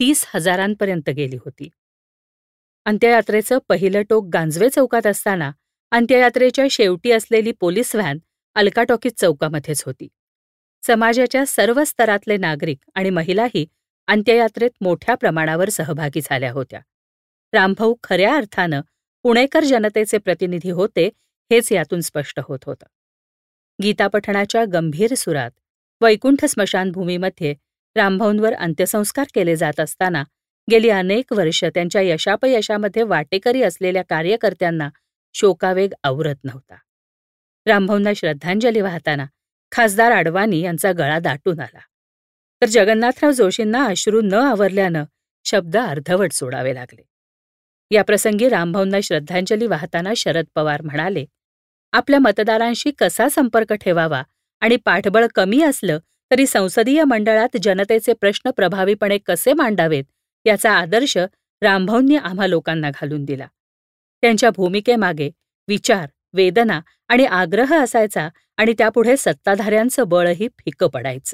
30,000 गेली होती. अंत्ययात्रेचं पहिलं टोक गांजवे चौकात असताना अंत्ययात्रेच्या शेवटी असलेली पोलीस व्हॅन अलका टॉकीज चौकामध्येच होती. समाजाच्या सर्व स्तरातले नागरिक आणि महिलाही अंत्ययात्रेत मोठ्या प्रमाणावर सहभागी झाल्या होत्या. रामभाऊ खऱ्या अर्थानं पुणेकर जनतेचे प्रतिनिधी होते हेच यातून स्पष्ट होत होतं. गीतापठणाच्या गंभीर सुरात वैकुंठ स्मशानभूमीमध्ये रामभाऊंवर अंत्यसंस्कार केले जात असताना गेली अनेक वर्ष त्यांच्या यशापयशामध्ये वाटेकरी असलेल्या कार्यकर्त्यांना शोकावेग आवरत नव्हता. रामभाऊंना श्रद्धांजली वाहताना खासदार अडवाणी यांचा गळा दाटून आला, तर जगन्नाथराव जोशींना अश्रू न आवरल्यानं शब्द अर्धवट सोडावे लागले. याप्रसंगी रामभाऊंना श्रद्धांजली वाहताना शरद पवार म्हणाले, आपल्या मतदारांशी कसा संपर्क ठेवावा आणि पाठबळ कमी असलं तरी संसदीय मंडळात जनतेचे प्रश्न प्रभावीपणे कसे मांडावेत याचा आदर्श रामभाऊंनी आम्हा लोकांना घालून दिला. त्यांच्या भूमिकेमागे विचार, वेदना आणि आग्रह असायचा आणि त्यापुढे सत्ताधाऱ्यांचं बळही फिकं पडायचं.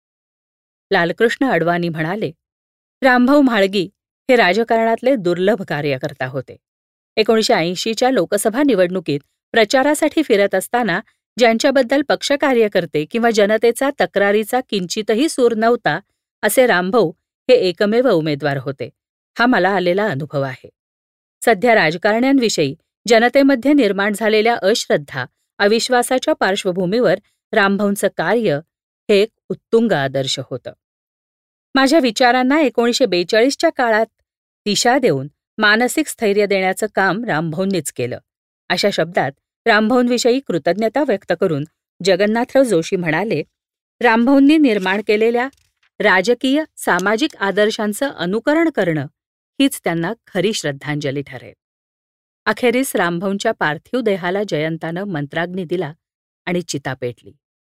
लालकृष्ण अडवाणी म्हणाले, रामभाऊ म्हाळगी हे राजकारणातले दुर्लभ कार्यकर्ता होते. 1980च्या लोकसभा निवडणुकीत प्रचारासाठी फिरत असताना ज्यांच्याबद्दल पक्षकार्यकर्ते किंवा जनतेचा तक्रारीचा किंचितही सूर नव्हता असे रामभाऊ हे एकमेव उमेदवार होते. हा मला आलेला अनुभव आहे. सध्या राजकारण्यांविषयी जनतेमध्ये निर्माण झालेल्या अश्रद्धा, अविश्वासाच्या पार्श्वभूमीवर रामभाऊंचं कार्य हे एक उत्तुंग आदर्श होतं. माझ्या विचारांना 1942च्या काळात दिशा देऊन मानसिक स्थैर्य देण्याचं काम रामभाऊंनीच केलं. अशा शब्दात रामभाऊंविषयी कृतज्ञता व्यक्त करून जगन्नाथराव जोशी म्हणाले, रामभाऊंनी निर्माण केलेल्या राजकीय सामाजिक आदर्शांचं अनुकरण करणं हीच त्यांना खरी श्रद्धांजली ठरेल. अखेरीस रामभाऊंच्या पार्थिव देहाला जयंतानं मंत्राग्नी दिला आणि चिता पेटली.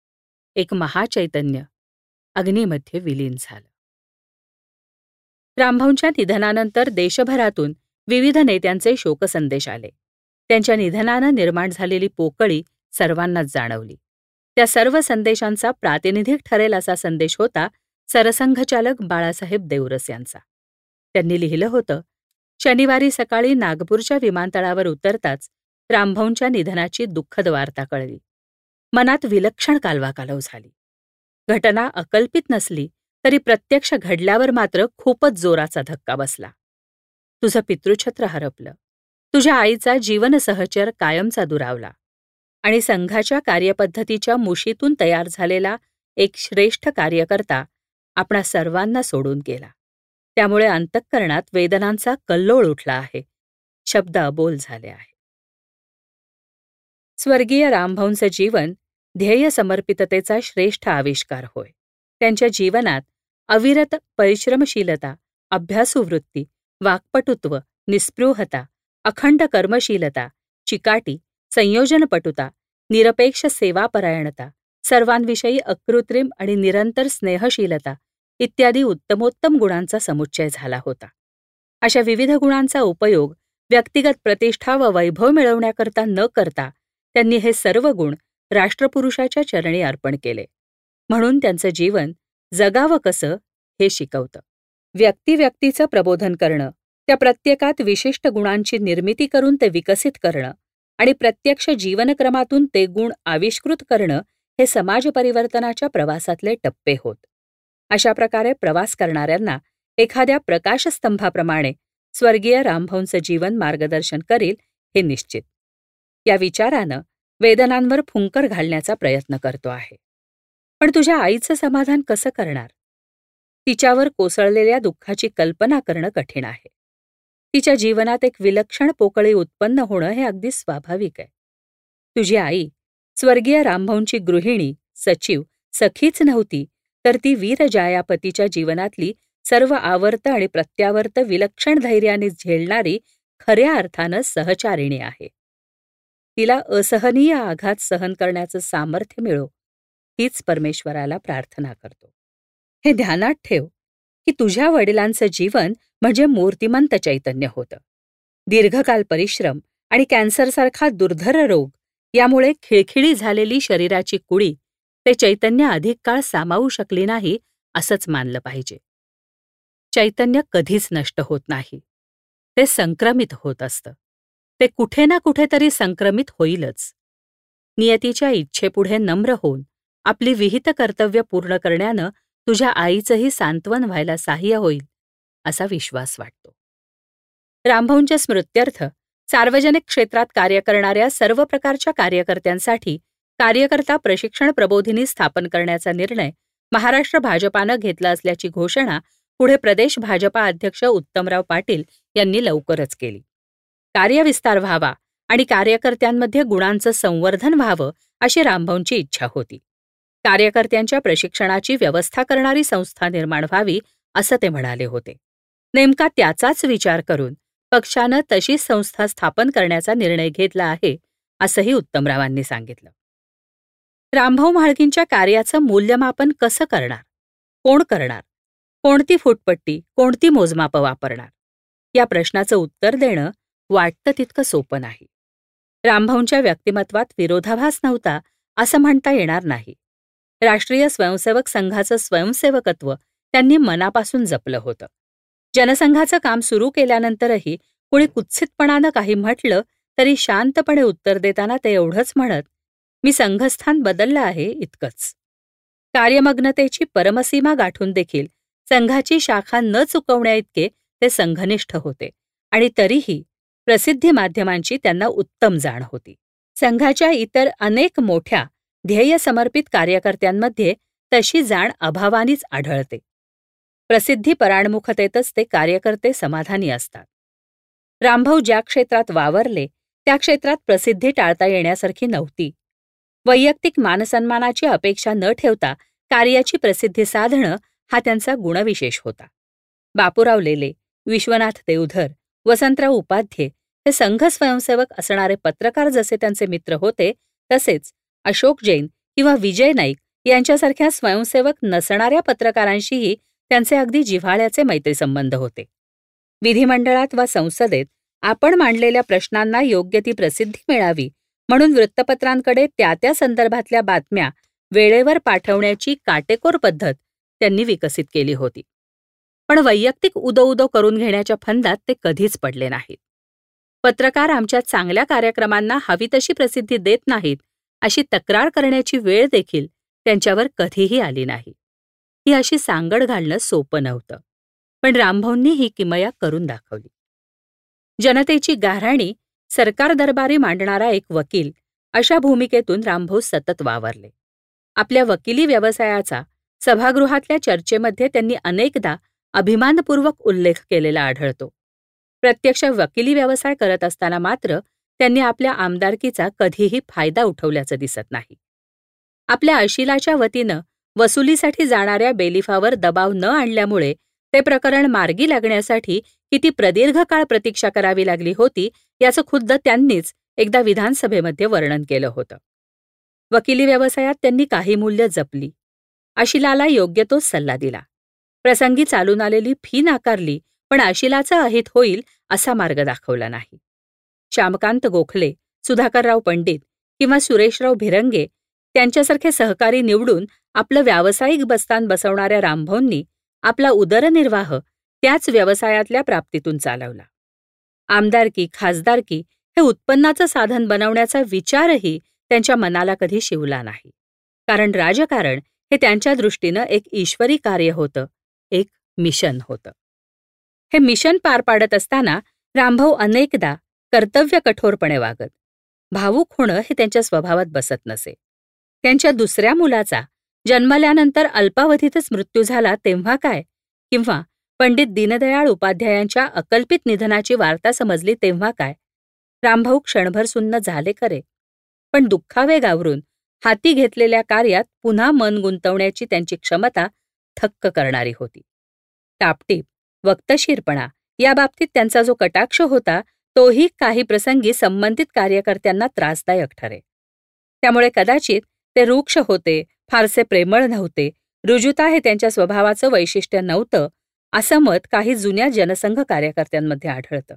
एक महाचैतन्य अग्नीमध्ये विलीन झालं. रामभाऊंच्या निधनानंतर देशभरातून विविध नेत्यांचे शोकसंदेश आले. त्यांच्या निधनानं निर्माण झालेली पोकळी सर्वांनाच जाणवली. त्या सर्व संदेशांचा प्रातिनिधिक ठरेल असा संदेश होता सरसंघचालक बाळासाहेब देवरस यांचा. त्यांनी लिहिलं होतं, शनिवारी सकाळी नागपूरच्या विमानतळावर उतरताच रामभाऊंच्या निधनाची दुःखद वार्ता कळली. मनात विलक्षण कालवाकालव झाली. घटना अकल्पित नसली तरी प्रत्यक्ष घडल्यावर मात्र खूपच जोराचा धक्का बसला. तुझं पितृछत्र हरपलं, तुझ्या आईचा जीवनसहचर कायमचा दुरावला आणि संघाच्या कार्यपद्धतीच्या मुशीतून तयार झालेला एक श्रेष्ठ कार्यकर्ता आपणा सर्वांना सोडून गेला. त्यामुळे अंतःकरणात वेदनांचा कल्लोळ उठला आहे. शब्द अबोल झाले आहे. स्वर्गीय रामभाऊंचे जीवन ध्येय समर्पिततेचा श्रेष्ठ आविष्कार होय. त्यांच्या जीवनात अविरत परिश्रमशीलता, अभ्यासूवृत्ती, वाक्पटुत्व, निस्पृहता, अखंड कर्मशीलता, चिकाटी, संयोजनपटुता, निरपेक्ष सेवापरायणता, सर्वांविषयी अकृत्रिम आणि निरंतर स्नेहशीलता इत्यादी उत्तमोत्तम गुणांचा समुच्चय झाला होता. अशा विविध गुणांचा उपयोग व्यक्तिगत प्रतिष्ठा व वैभव मिळवण्याकरता न करता त्यांनी हे सर्व गुण राष्ट्रपुरुषाच्या चरणी अर्पण केले. म्हणून त्यांचं जीवन जगावं कसं हे शिकवतं. व्यक्तिव्यक्तीचं प्रबोधन करणं, त्या प्रत्येकात विशिष्ट गुणांची निर्मिती करून ते विकसित करणं आणि प्रत्यक्ष जीवनक्रमातून ते गुण आविष्कृत करणं हे समाज परिवर्तनाच्या प्रवासातले टप्पे होत. अशा प्रकारे प्रवास करणाऱ्यांना एखाद्या प्रकाशस्तंभाप्रमाणे स्वर्गीय रामभाऊंचं जीवन मार्गदर्शन करील हे निश्चित. या विचारानं वेदनांवर फुंकर घालण्याचा प्रयत्न करतो आहे. पण तुझ्या आईचं समाधान कसं करणार? तिच्यावर कोसळलेल्या दुःखाची कल्पना करणं कठीण आहे. तिच्या जीवनात एक विलक्षण पोकळी उत्पन्न होणं हे अगदी स्वाभाविक आहे. तुझी आई स्वर्गीय रामभाऊंची गृहिणी, सचिव, सखीच नव्हती, तर ती वीर जायापतीच्या जीवनातली सर्व आवर्त आणि प्रत्यावर्त विलक्षण धैर्याने झेलणारी खऱ्या अर्थानं सहचारिणी आहे. तिला असहनीय आघात सहन करण्याचं सामर्थ्य मिळो, हीच परमेश्वराला प्रार्थना करतो. हे ध्यानात ठेव की तुझ्या वडिलांचं जीवन म्हणजे मूर्तिमंत चैतन्य होतं. दीर्घकाल परिश्रम आणि कॅन्सरसारखा दुर्धर रोग यामुळे खिळखिळी झालेली शरीराची कुडी ते चैतन्य अधिक काळ सामावू शकली नाही असंच मानलं पाहिजे. चैतन्य कधीच नष्ट होत नाही, ते संक्रमित होत असतं. ते कुठे ना कुठेतरी संक्रमित होईलच. नियतीच्या इच्छेपुढे नम्र होऊन आपली विहित कर्तव्य पूर्ण करण्यानं तुझ्या आईचंही सांत्वन व्हायला सहाय्य होईल असा विश्वास वाटतो. रामभाऊंच्या स्मृत्यर्थ सार्वजनिक क्षेत्रात कार्य करणाऱ्या सर्व प्रकारच्या कार्यकर्त्यांसाठी कार्यकर्ता प्रशिक्षण प्रबोधिनी स्थापन करण्याचा निर्णय महाराष्ट्र भाजपानं घेतला असल्याची घोषणा पुढे प्रदेश भाजपा अध्यक्ष उत्तमराव पाटील यांनी लवकरच केली. कार्यविस्तार व्हावा आणि कार्यकर्त्यांमध्ये गुणांचं संवर्धन व्हावं अशी रामभाऊंची इच्छा होती. कार्यकर्त्यांच्या प्रशिक्षणाची व्यवस्था करणारी संस्था निर्माण व्हावी असं ते म्हणाले होते. नेमका त्याचाच विचार करून पक्षानं तशी संस्था स्थापन करण्याचा निर्णय घेतला आहे असंही उत्तमरावांनी सांगितलं. रामभाऊ म्हाळकींच्या कार्याचं मूल्यमापन कसं करणार? कोण करणार? कोणती फुटपट्टी, कोणती मोजमापं वापरणार? या प्रश्नाचं उत्तर देणं वाटतं तितकं सोपं नाही. रामभाऊंच्या व्यक्तिमत्वात विरोधाभास नव्हता असं म्हणता येणार नाही. राष्ट्रीय स्वयंसेवक संघाचं स्वयंसेवकत्व त्यांनी मनापासून जपलं होतं. जनसंघाचं काम सुरू केल्यानंतरही कुणी कुत्सितपणानं काही म्हटलं तरी शांतपणे उत्तर देताना ते एवढंच म्हणत, मी संघस्थान बदललं आहे इतकंच. कार्यमग्नतेची परमसीमा गाठून देखील संघाची शाखा न चुकवण्या इतके ते संघनिष्ठ होते आणि तरीही प्रसिद्धी माध्यमांची त्यांना उत्तम जाण होती. संघाच्या इतर अनेक मोठ्या ध्येय समर्पित कार्यकर्त्यांमध्ये तशी जाण अभावानीच आढळते. प्रसिद्धी पराणमुखतेतच ते कार्यकर्ते समाधानी असतात. रामभाऊ ज्या क्षेत्रात वावरले त्या क्षेत्रात प्रसिद्धी टाळता येण्यासारखी नव्हती. वैयक्तिक मानसन्मानाची अपेक्षा न ठेवता कार्याची प्रसिद्धी साधणं हा त्यांचा गुणविशेष होता. बापूराव लेले, विश्वनाथ देवधर, वसंतराव उपाध्ये हे संघ स्वयंसेवक असणारे पत्रकार जसे त्यांचे मित्र होते, तसेच अशोक जैन किंवा विजय नाईक यांच्यासारख्या स्वयंसेवक नसणाऱ्या पत्रकारांशीही त्यांचे अगदी जिव्हाळ्याचे मैत्रीसंबंध होते. विधिमंडळात वा संसदेत आपण मांडलेल्या प्रश्नांना योग्य ती प्रसिद्धी मिळावी म्हणून वृत्तपत्रांकडे त्या संदर्भातल्या बातम्या वेळेवर पाठवण्याची काटेकोर पद्धत त्यांनी विकसित केली होती. पण वैयक्तिक उदो करून घेण्याच्या फंदात ते कधीच पडले नाहीत. पत्रकार आमच्या चांगल्या कार्यक्रमांना हवी तशी प्रसिद्धी देत नाहीत अशी तक्रार करण्याची वेळ देखील त्यांच्यावर कधीही आली नाही. ही अशी सांगड घालणं सोपं नव्हतं, पण रामभाऊंनी ही किमया करून दाखवली. जनतेची गाऱ्हाणी सरकार दरबारी मांडणारा एक वकील अशा भूमिकेतून रामभाऊ सतत वावरले. आपल्या वकिली व्यवसायाचा सभागृहातल्या चर्चेमध्ये त्यांनी अनेकदा अभिमानपूर्वक उल्लेख केलेला आढळतो. प्रत्यक्ष वकिली व्यवसाय करत असताना मात्र त्यांनी आपल्या आमदारकीचा कधीही फायदा उठवल्याचं दिसत नाही. आपल्या अशिलाच्या वतीनं वसुलीसाठी जाणाऱ्या बेलिफावर दबाव न आणल्यामुळे ते प्रकरण मार्गी लागण्यासाठी किती प्रदीर्घ काळ प्रतीक्षा करावी लागली होती याचं खुद्द त्यांनीच एकदा विधानसभेमध्ये वर्णन केलं होतं. वकिली व्यवसायात त्यांनी काही मूल्य जपली. अशिलाला योग्य तोच सल्ला दिला. प्रसंगी चालून आलेली फी नाकारली, पण अशिलाचं अहित होईल असा मार्ग दाखवला नाही. श्यामकांत गोखले, सुधाकरराव पंडित किंवा सुरेशराव भिरंगे त्यांच्यासारखे सहकारी निवडून आपलं व्यावसायिक बस्तान बसवणाऱ्या रामभाऊंनी आपला उदरनिर्वाह त्याच व्यवसायातल्या प्राप्तीतून चालवला. आमदारकी, खासदारकी हे उत्पन्नाचं साधन बनवण्याचा विचारही त्यांच्या मनाला कधी शिवला नाही. कारण राजकारण हे त्यांच्या दृष्टीनं एक ईश्वरी कार्य होतं, एक मिशन होतं. हे मिशन पार पाडत असताना रामभाऊ अनेकदा कर्तव्य कठोरपणे वागत. भावूक होणं हे त्यांच्या स्वभावात बसत नसे. त्यांच्या दुसऱ्या मुलाचा जन्मल्यानंतर अल्पावधीतच मृत्यू झाला तेव्हा काय, किंवा पंडित दीनदयाळ उपाध्यायांच्या अकल्पित निधनाची वार्ता समजली तेव्हा काय, रामभाऊ क्षणभर सुन्न झाले खरे, पण दुःखावेग आवरून हाती घेतलेल्या कार्यात पुन्हा मन गुंतवण्याची त्यांची क्षमता थक्क करणारी होती. टापटीप, वक्तशीरपणा याबाबतीत त्यांचा जो कटाक्ष होता तोही काही प्रसंगी संबंधित कार्यकर्त्यांना त्रासदायक ठरे. त्यामुळे कदाचित ते रुक्ष होते, फारसे प्रेमळ नव्हते, रुजुता हे त्यांच्या स्वभावाचं वैशिष्ट्य नव्हतं, असं मत काही जुन्या जनसंघ कार्यकर्त्यांमध्ये आढळतं.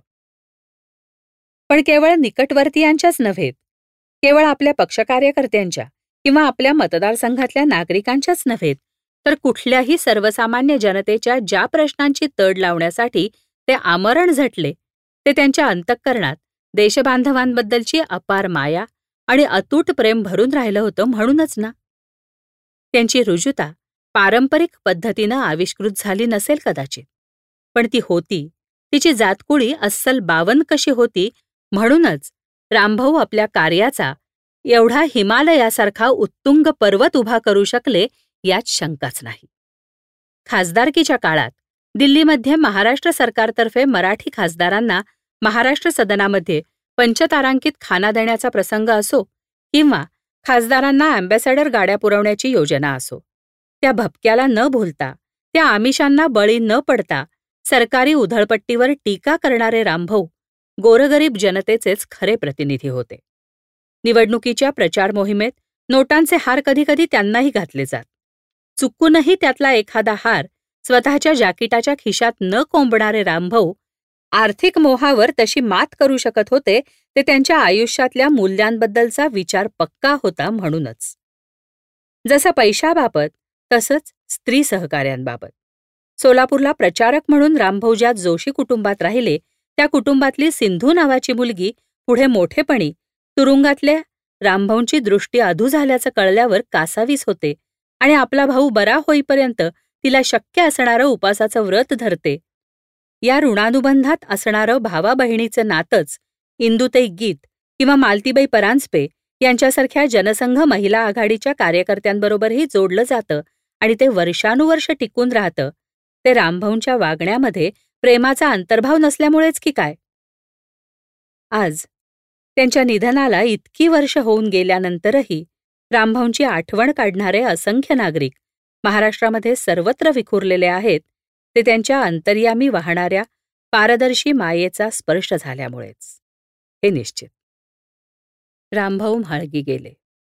पण केवळ निकटवर्तीयांच्याच नव्हे, केवळ आपल्या पक्षकार्यकर्त्यांच्या किंवा आपल्या मतदारसंघातल्या नागरिकांच्याच नव्हे, तर कुठल्याही सर्वसामान्य जनतेच्या ज्या प्रश्नांची तड लावण्यासाठी ते आमरण झटले, ते त्यांच्या अंतःकरणात देशबांधवांबद्दलची अपार माया आणि अतूट प्रेम भरून राहिलं होतं म्हणूनच ना. त्यांची रुजुता पारंपरिक पद्धतीनं आविष्कृत झाली नसेल कदाचित, पण ती होती. तिची जातकुळी अस्सल बावन कशी होती म्हणूनच रामभाऊ आपल्या कार्याचा एवढा हिमालयासारखा उत्तुंग पर्वत उभा करू शकले यात शंकाच नाही. खासदारकीच्या काळात दिल्लीमध्ये महाराष्ट्र सरकारतर्फे मराठी खासदारांना महाराष्ट्र सदनामध्ये पंचतारांकित खाना देण्याचा प्रसंग असो, किंवा खासदारांना अँबॅसेडर गाड्या पुरवण्याची योजना असो, त्या भपक्याला न भूलता, त्या आमिषांना बळी न पडता सरकारी उधळपट्टीवर टीका करणारे रामभाऊ गोरगरीब जनतेचेच खरे प्रतिनिधी होते. निवडणुकीच्या प्रचार मोहिमेत नोटांचे हार कधीकधी त्यांनाही घातले जात. चुकूनही त्यातला एखादा हार स्वतःच्या जाकिटाच्या खिशात न कोंबणारे रामभाऊ आर्थिक मोहावर तशी मात करू शकत होते ते त्यांच्या आयुष्यातल्या मूल्यांबद्दलचा विचार पक्का होता म्हणूनच. जसं पैशाबाबत तसंच स्त्री सहकार्यांबाबत. सोलापूरला प्रचारक म्हणून रामभाऊ ज्या जोशी कुटुंबात राहिले त्या कुटुंबातली सिंधू नावाची मुलगी पुढे मोठेपणी तुरुंगातल्या रामभाऊंची दृष्टी अधू झाल्याचं कळल्यावर कासावीस होते आणि आपला भाऊ बरा होईपर्यंत तिला शक्य असणारं उपासाचं व्रत धरते. या ऋणानुबंधात असणारं भावा बहिणीचं नातंच इंदुताई गीत किंवा मालतीबाई परांजपे यांच्यासारख्या जनसंघ महिला आघाडीच्या कार्यकर्त्यांबरोबरही जोडलं जातं आणि ते वर्षानुवर्ष टिकून राहतं. ते रामभाऊंच्या वागण्यामध्ये प्रेमाचा अंतर्भाव नसल्यामुळेच की काय? आज त्यांच्या निधनाला इतकी वर्ष होऊन गेल्यानंतरही रामभाऊंची आठवण काढणारे असंख्य नागरिक महाराष्ट्रामध्ये सर्वत्र विखुरलेले आहेत. ते त्यांच्या अंतर्यामी वाहणाऱ्या पारदर्शी मायेचा स्पर्श झाल्यामुळेच, हे निश्चित. रामभाऊ म्हाळगी गेले.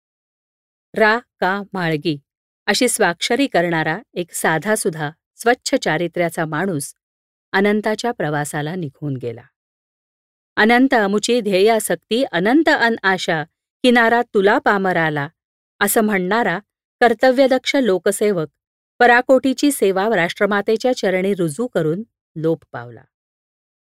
रा का म्हाळगी अशी स्वाक्षरी करणारा एक साधासुधा स्वच्छ चारित्र्याचा माणूस अनंताच्या प्रवासाला निघून गेला. अनंत अमुची ध्येयासक्ती अनंत अन आशा किनारा तुला पामराला असं म्हणणारा कर्तव्यदक्ष लोकसेवक पराकोटीची सेवा राष्ट्रमातेच्या चरणी रुजू करून लोप पावला.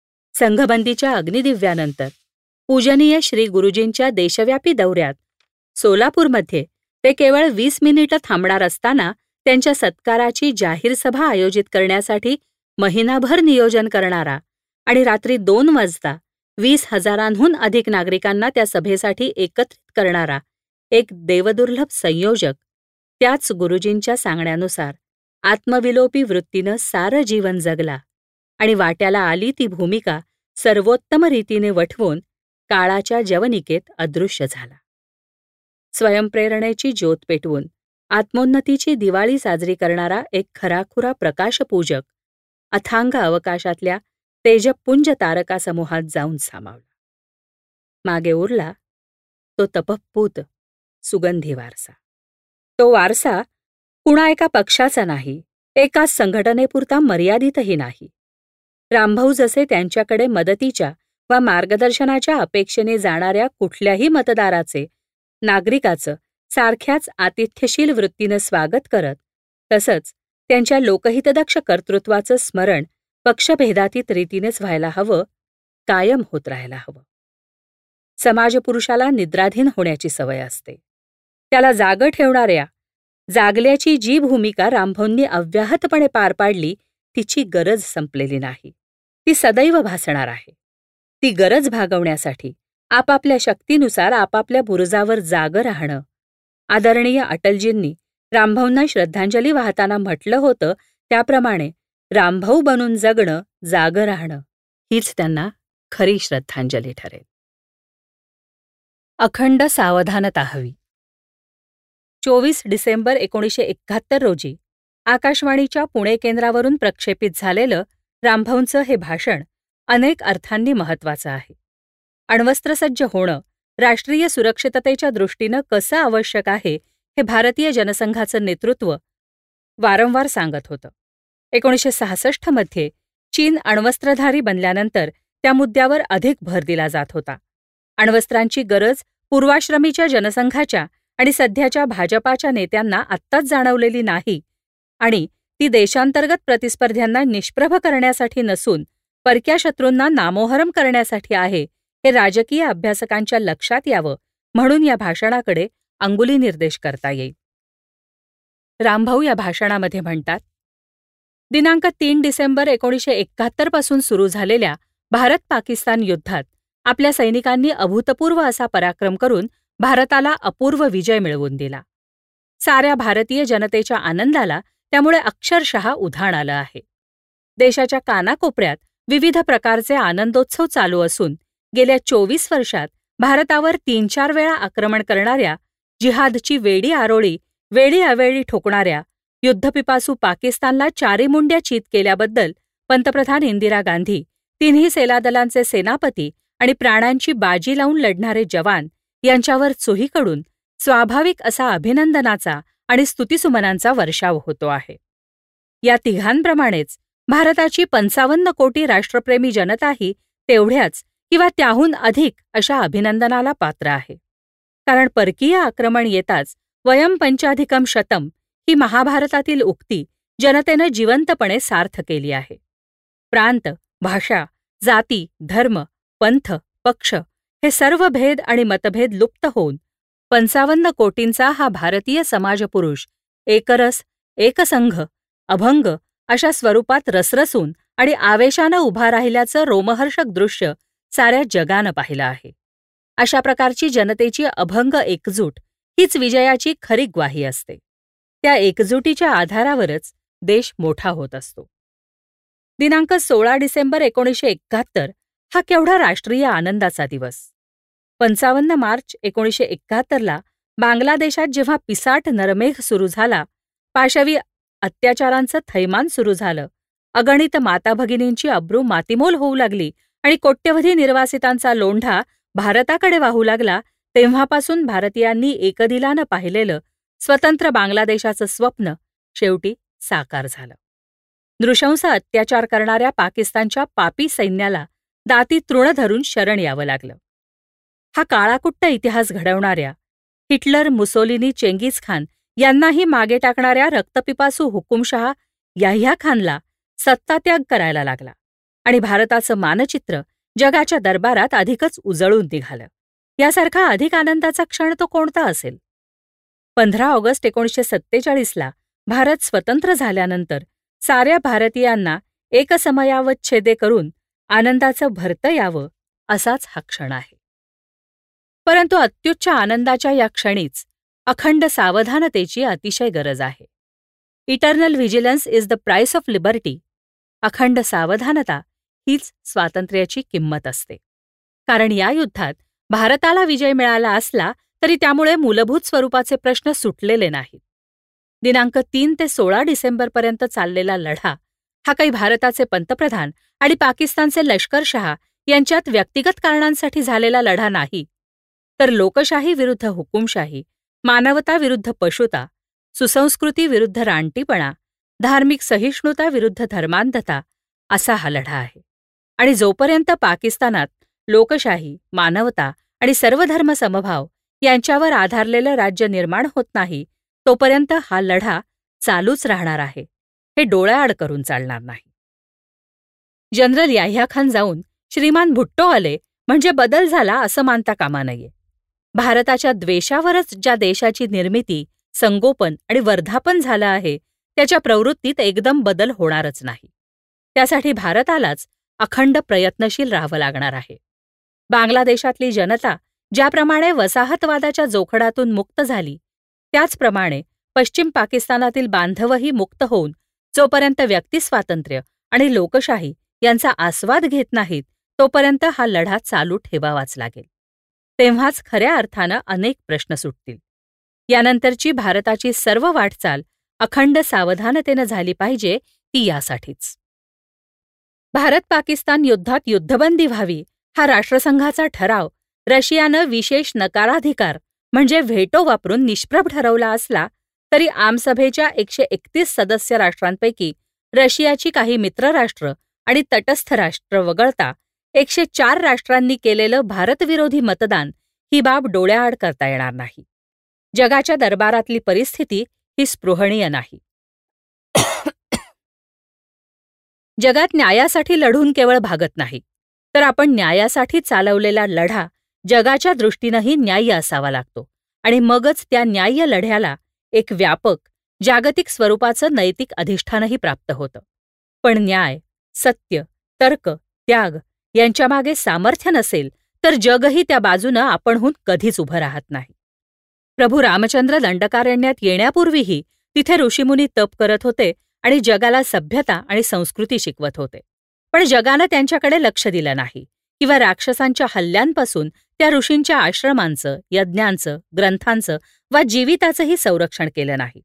संघबंदीच्या अग्निदिव्यानंतर पूजनीय श्री गुरुजींच्या देशव्यापी दौऱ्यात सोलापूरमध्ये ते केवळ 20 मिनिटं थांबणार असताना त्यांच्या सत्काराची जाहीर सभा आयोजित करण्यासाठी महिनाभर नियोजन करणारा आणि रात्री 2 वाजता 20,000हून अधिक नागरिकांना त्या सभेसाठी एकत्रित करणारा एक देवदुर्लभ संयोजक त्याच गुरुजींच्या सांगण्यानुसार आत्मविलोपी वृत्तीनं सारं जीवन जगला आणि वाट्याला आली ती भूमिका सर्वोत्तम रीतीने वठवून काळाच्या जवनिकेत अदृश्य झाला. स्वयंप्रेरणेची ज्योत पेटवून आत्मोन्नतीची दिवाळी साजरी करणारा एक खराखुरा प्रकाशपूजक अथांग अवकाशातल्या तेजपुंज तारकासमूहात जाऊन सामावला. मागे उरला तो तपःपूत सुगंधी वारसा. तो वारसा कुणा एका पक्षाचा नाही, एकाच संघटनेपुरता मर्यादितही नाही. रामभाऊ जसे त्यांच्याकडे मदतीच्या वा मार्गदर्शनाच्या अपेक्षेने जाणाऱ्या कुठल्याही मतदाराचे, नागरिकाचं सारख्याच आतिथ्यशील वृत्तीनं स्वागत करत, तसंच त्यांच्या लोकहितदक्ष कर्तृत्वाचं स्मरण पक्षभेदातीत रीतीनेच व्हायला हवं, कायम होत राहायला हवं. समाजपुरुषाला निद्राधीन होण्याची सवय असते. त्याला जागं ठेवणाऱ्या, जागल्याची जी भूमिका रामभाऊंनी अव्याहतपणे पार पाडली तिची गरज संपलेली नाही. ती सदैव भासणार आहे. ती गरज भागवण्यासाठी आपापल्या शक्तीनुसार आपापल्या बुरुजावर जागं राहणं. आदरणीय अटलजींनी रामभाऊंना श्रद्धांजली वाहताना म्हटलं होतं त्याप्रमाणे रामभाऊ बनून जगणं, जागं राहणं हीच त्यांना खरी श्रद्धांजली ठरेल. अखंड सावधानता हवी. 24 डिसेंबर 1971 रोजी आकाशवाणीच्या पुणे केंद्रावरून प्रक्षेपित झालेलं रामभाऊंचं हे भाषण अनेक अर्थांनी महत्त्वाचं आहे. अण्वस्त्रसज्ज होणं राष्ट्रीय सुरक्षिततेच्या दृष्टीनं कसं आवश्यक आहे हे भारतीय जनसंघाचं नेतृत्व वारंवार सांगत होतं. 1966 मध्ये चीन अण्वस्त्रधारी बनल्यानंतर त्या मुद्द्यावर अधिक भर दिला जात होता. अण्वस्त्रांची गरज पूर्वाश्रमीच्या जनसंघाच्या आणि सध्याच्या भाजपाच्या नेत्यांना आत्ताच जाणवलेली नाही आणि ती देशांतर्गत प्रतिस्पर्ध्यांना निष्प्रभ करण्यासाठी नसून परक्या शत्रूंना नामोहरम करण्यासाठी आहे हे राजकीय अभ्यासकांच्या लक्षात यावं म्हणून या भाषणाकडे अंगुली निर्देश करता येईल. रामभाऊ या भाषणामध्ये म्हणतात, दिनांक 3 डिसेंबर 1971 पासून सुरू झालेल्या भारत-पाकिस्तान युद्धात आपल्या सैनिकांनी अभूतपूर्व असा पराक्रम करून भारताला अपूर्व विजय मिळवून दिला. साऱ्या भारतीय जनतेच्या आनंदाला त्यामुळे अक्षरशः उधाण आलं आहे. देशाच्या कानाकोपऱ्यात विविध प्रकारचे आनंदोत्सव चालू असून गेल्या 24 वर्षात भारतावर 3-4 वेळा आक्रमण करणाऱ्या, जिहादची वेडी आरोळी वेळी अवेळी ठोकणाऱ्या, युद्धपिपासू पाकिस्तानला चारीमुंड्या चीत केल्याबद्दल पंतप्रधान इंदिरा गांधी, तिन्ही सेनादलांचे सेनापती आणि प्राणांची बाजी लावून लढणारे जवान यांच्यावर चोहीकडून स्वाभाविक असा अभिनंदनाचा आणि स्तुतिसुमनांचा वर्षाव होतो आहे. या तिघांप्रमाणेच भारताची 55 कोटी राष्ट्रप्रेमी जनताही तेवढ्याच किंवा त्याहून अधिक अशा अभिनंदनाला पात्र आहे. कारण परकीय आक्रमण येताच वयम पंचाधिकम शतम ही महाभारतातील उक्ती जनतेनं जिवंतपणे सार्थ केली आहे. प्रांत, भाषा, जाती, धर्म, पंथ, पक्ष हे सर्व भेद आणि मतभेद लुप्त होऊन 55 कोटींचा हा भारतीय समाजपुरुष एकरस, एकसंघ, अभंग अशा स्वरूपात रसरसून आणि आवेशानं उभा राहिल्याचं रोमहर्षक दृश्य साऱ्या जगानं पाहिलं आहे. अशा प्रकारची जनतेची अभंग एकजूट हीच विजयाची खरी ग्वाही असते. त्या एकजुटीच्या आधारावरच देश मोठा होत असतो. दिनांक 16 डिसेंबर 1971 हा केवढा राष्ट्रीय आनंदाचा दिवस. 55 मार्च 1971ला बांगलादेशात जेव्हा पिसाट नरमेघ सुरू झाला, पाशवी अत्याचारांचं थैमान सुरू झालं, अगणित माताभगिनींची अब्रू मातीमोल होऊ लागली आणि कोट्यवधी निर्वासितांचा लोंढा भारताकडे वाहू लागला, तेव्हापासून भारतीयांनी एकदिलानं पाहिलेलं स्वतंत्र बांगलादेशाचं स्वप्न शेवटी साकार झालं. नृशंस अत्याचार करणाऱ्या पाकिस्तानच्या पापी सैन्याला दाती तृण धरून शरण यावं लागलं. हा काळाकुट्ट इतिहास घडवणाऱ्या हिटलर, मुसोलिनी, चेंगीज खान यांनाही मागे टाकणाऱ्या रक्तपिपासू हुकुमशहा याह्या खानला सत्तात्याग करायला लागला आणि भारताचं मानचित्र जगाच्या दरबारात अधिकच उजळून निघालं. यासारखा अधिक आनंदाचा क्षण तो कोणता असेल? 15 ऑगस्ट 1947ला भारत स्वतंत्र झाल्यानंतर साऱ्या भारतीयांना एकसमयावच्छेदे करून आनंदाचं भरतं यावं असाच हा क्षण आहे. परंतु अत्युच्च आनंदाच्या या क्षणीच अखंड सावधानतेची अतिशय गरज आहे. Eternal vigilance is the price of liberty. अखंड सावधानता हीच स्वातंत्र्याची किंमत असते. कारण या युद्धात भारताला विजय मिळाला असला तरी त्यामुळे मूलभूत स्वरूपाचे प्रश्न सुटलेले नाहीत. दिनांक 3 ते 16 डिसेंबरपर्यंत चाललेला लढा हा काही भारताचे पंतप्रधान आणि पाकिस्तानचे लष्करशहा यांच्यात व्यक्तिगत कारणांसाठी झालेला लढा नाही, तर लोकशाही विरुद्ध हुकुमशाही, मानवता विरुद्ध पशुता, सुसंस्कृती विरुद्ध रानटीपणा, धार्मिक सहिष्णुता विरुद्ध धर्मांधता असा हा लढा आहे. आणि जोपर्यंत पाकिस्तानात लोकशाही, मानवता आणि सर्वधर्म समभाव यांच्यावर आधारलेलं राज्य निर्माण होत नाही, तोपर्यंत हा लढा चालूच राहणार आहे. हे डोळ्याआड करून चालणार नाही. जनरल याह्या खान जाऊन श्रीमान भुट्टो आले म्हणजे बदल झाला असं मानता कामा नये. भारताच्या द्वेषावरच ज्या देशाची निर्मिती, संगोपन आणि वर्धापन झालं आहे त्याच्या प्रवृत्तीत एकदम बदल होणारच नाही. त्यासाठी भारतालाच अखंड प्रयत्नशील राहावं लागणार आहे. बांगलादेशातली जनता ज्याप्रमाणे वसाहतवादाच्या जोखडातून मुक्त झाली, त्याचप्रमाणे पश्चिम पाकिस्तानातील बांधवही मुक्त होऊन जोपर्यंत व्यक्तिस्वातंत्र्य आणि लोकशाही यांचा आस्वाद घेत नाहीत, तोपर्यंत हा लढा चालू ठेवावाच लागेल. तेव्हाच खऱ्या अर्थानं अनेक प्रश्न सुटतील. यानंतरची भारताची सर्व वाटचाल अखंड सावधानतेनं झाली पाहिजे, ती यासाठीच. भारत पाकिस्तान युद्धात युद्धबंदी व्हावी हा राष्ट्रसंघाचा ठराव रशियानं विशेष नकाराधिकार म्हणजे व्हेटो वापरून निष्प्रभ ठरवला असला तरी आमसभेच्या 131 सदस्य राष्ट्रांपैकी रशियाची काही मित्रराष्ट्र आणि तटस्थ राष्ट्र वगळता 104 राष्ट्रांनी केलेलं भारतविरोधी मतदान ही बाब डोळ्याआड करता येणार नाही. जगाच्या दरबारातली परिस्थिती ही स्पृहणीय नाही. जगात न्यायासाठी लढून केवळ भागत नाही, तर आपण न्यायासाठी चालवलेला लढा जगाच्या दृष्टीनंही न्याय्य असावा लागतो आणि मगच त्या न्याय्य लढ्याला एक व्यापक, जागतिक स्वरूपाचं नैतिक अधिष्ठानही प्राप्त होतं. पण न्याय, सत्य, तर्क, त्याग यांच्यामागे सामर्थ्य नसेल तर जगही त्या बाजूनं आपणहून कधीच उभं राहत नाही. प्रभू रामचंद्र दंडकारण्यात येण्यापूर्वीही तिथे ऋषीमुनी तप करत होते आणि जगाला सभ्यता आणि संस्कृती शिकवत होते. पण जगानं त्यांच्याकडे लक्ष दिलं नाही किंवा राक्षसांच्या हल्ल्यांपासून त्या ऋषींच्या आश्रमांचं, यज्ञांचं, ग्रंथांचं वा जीविताचंही संरक्षण केलं नाही.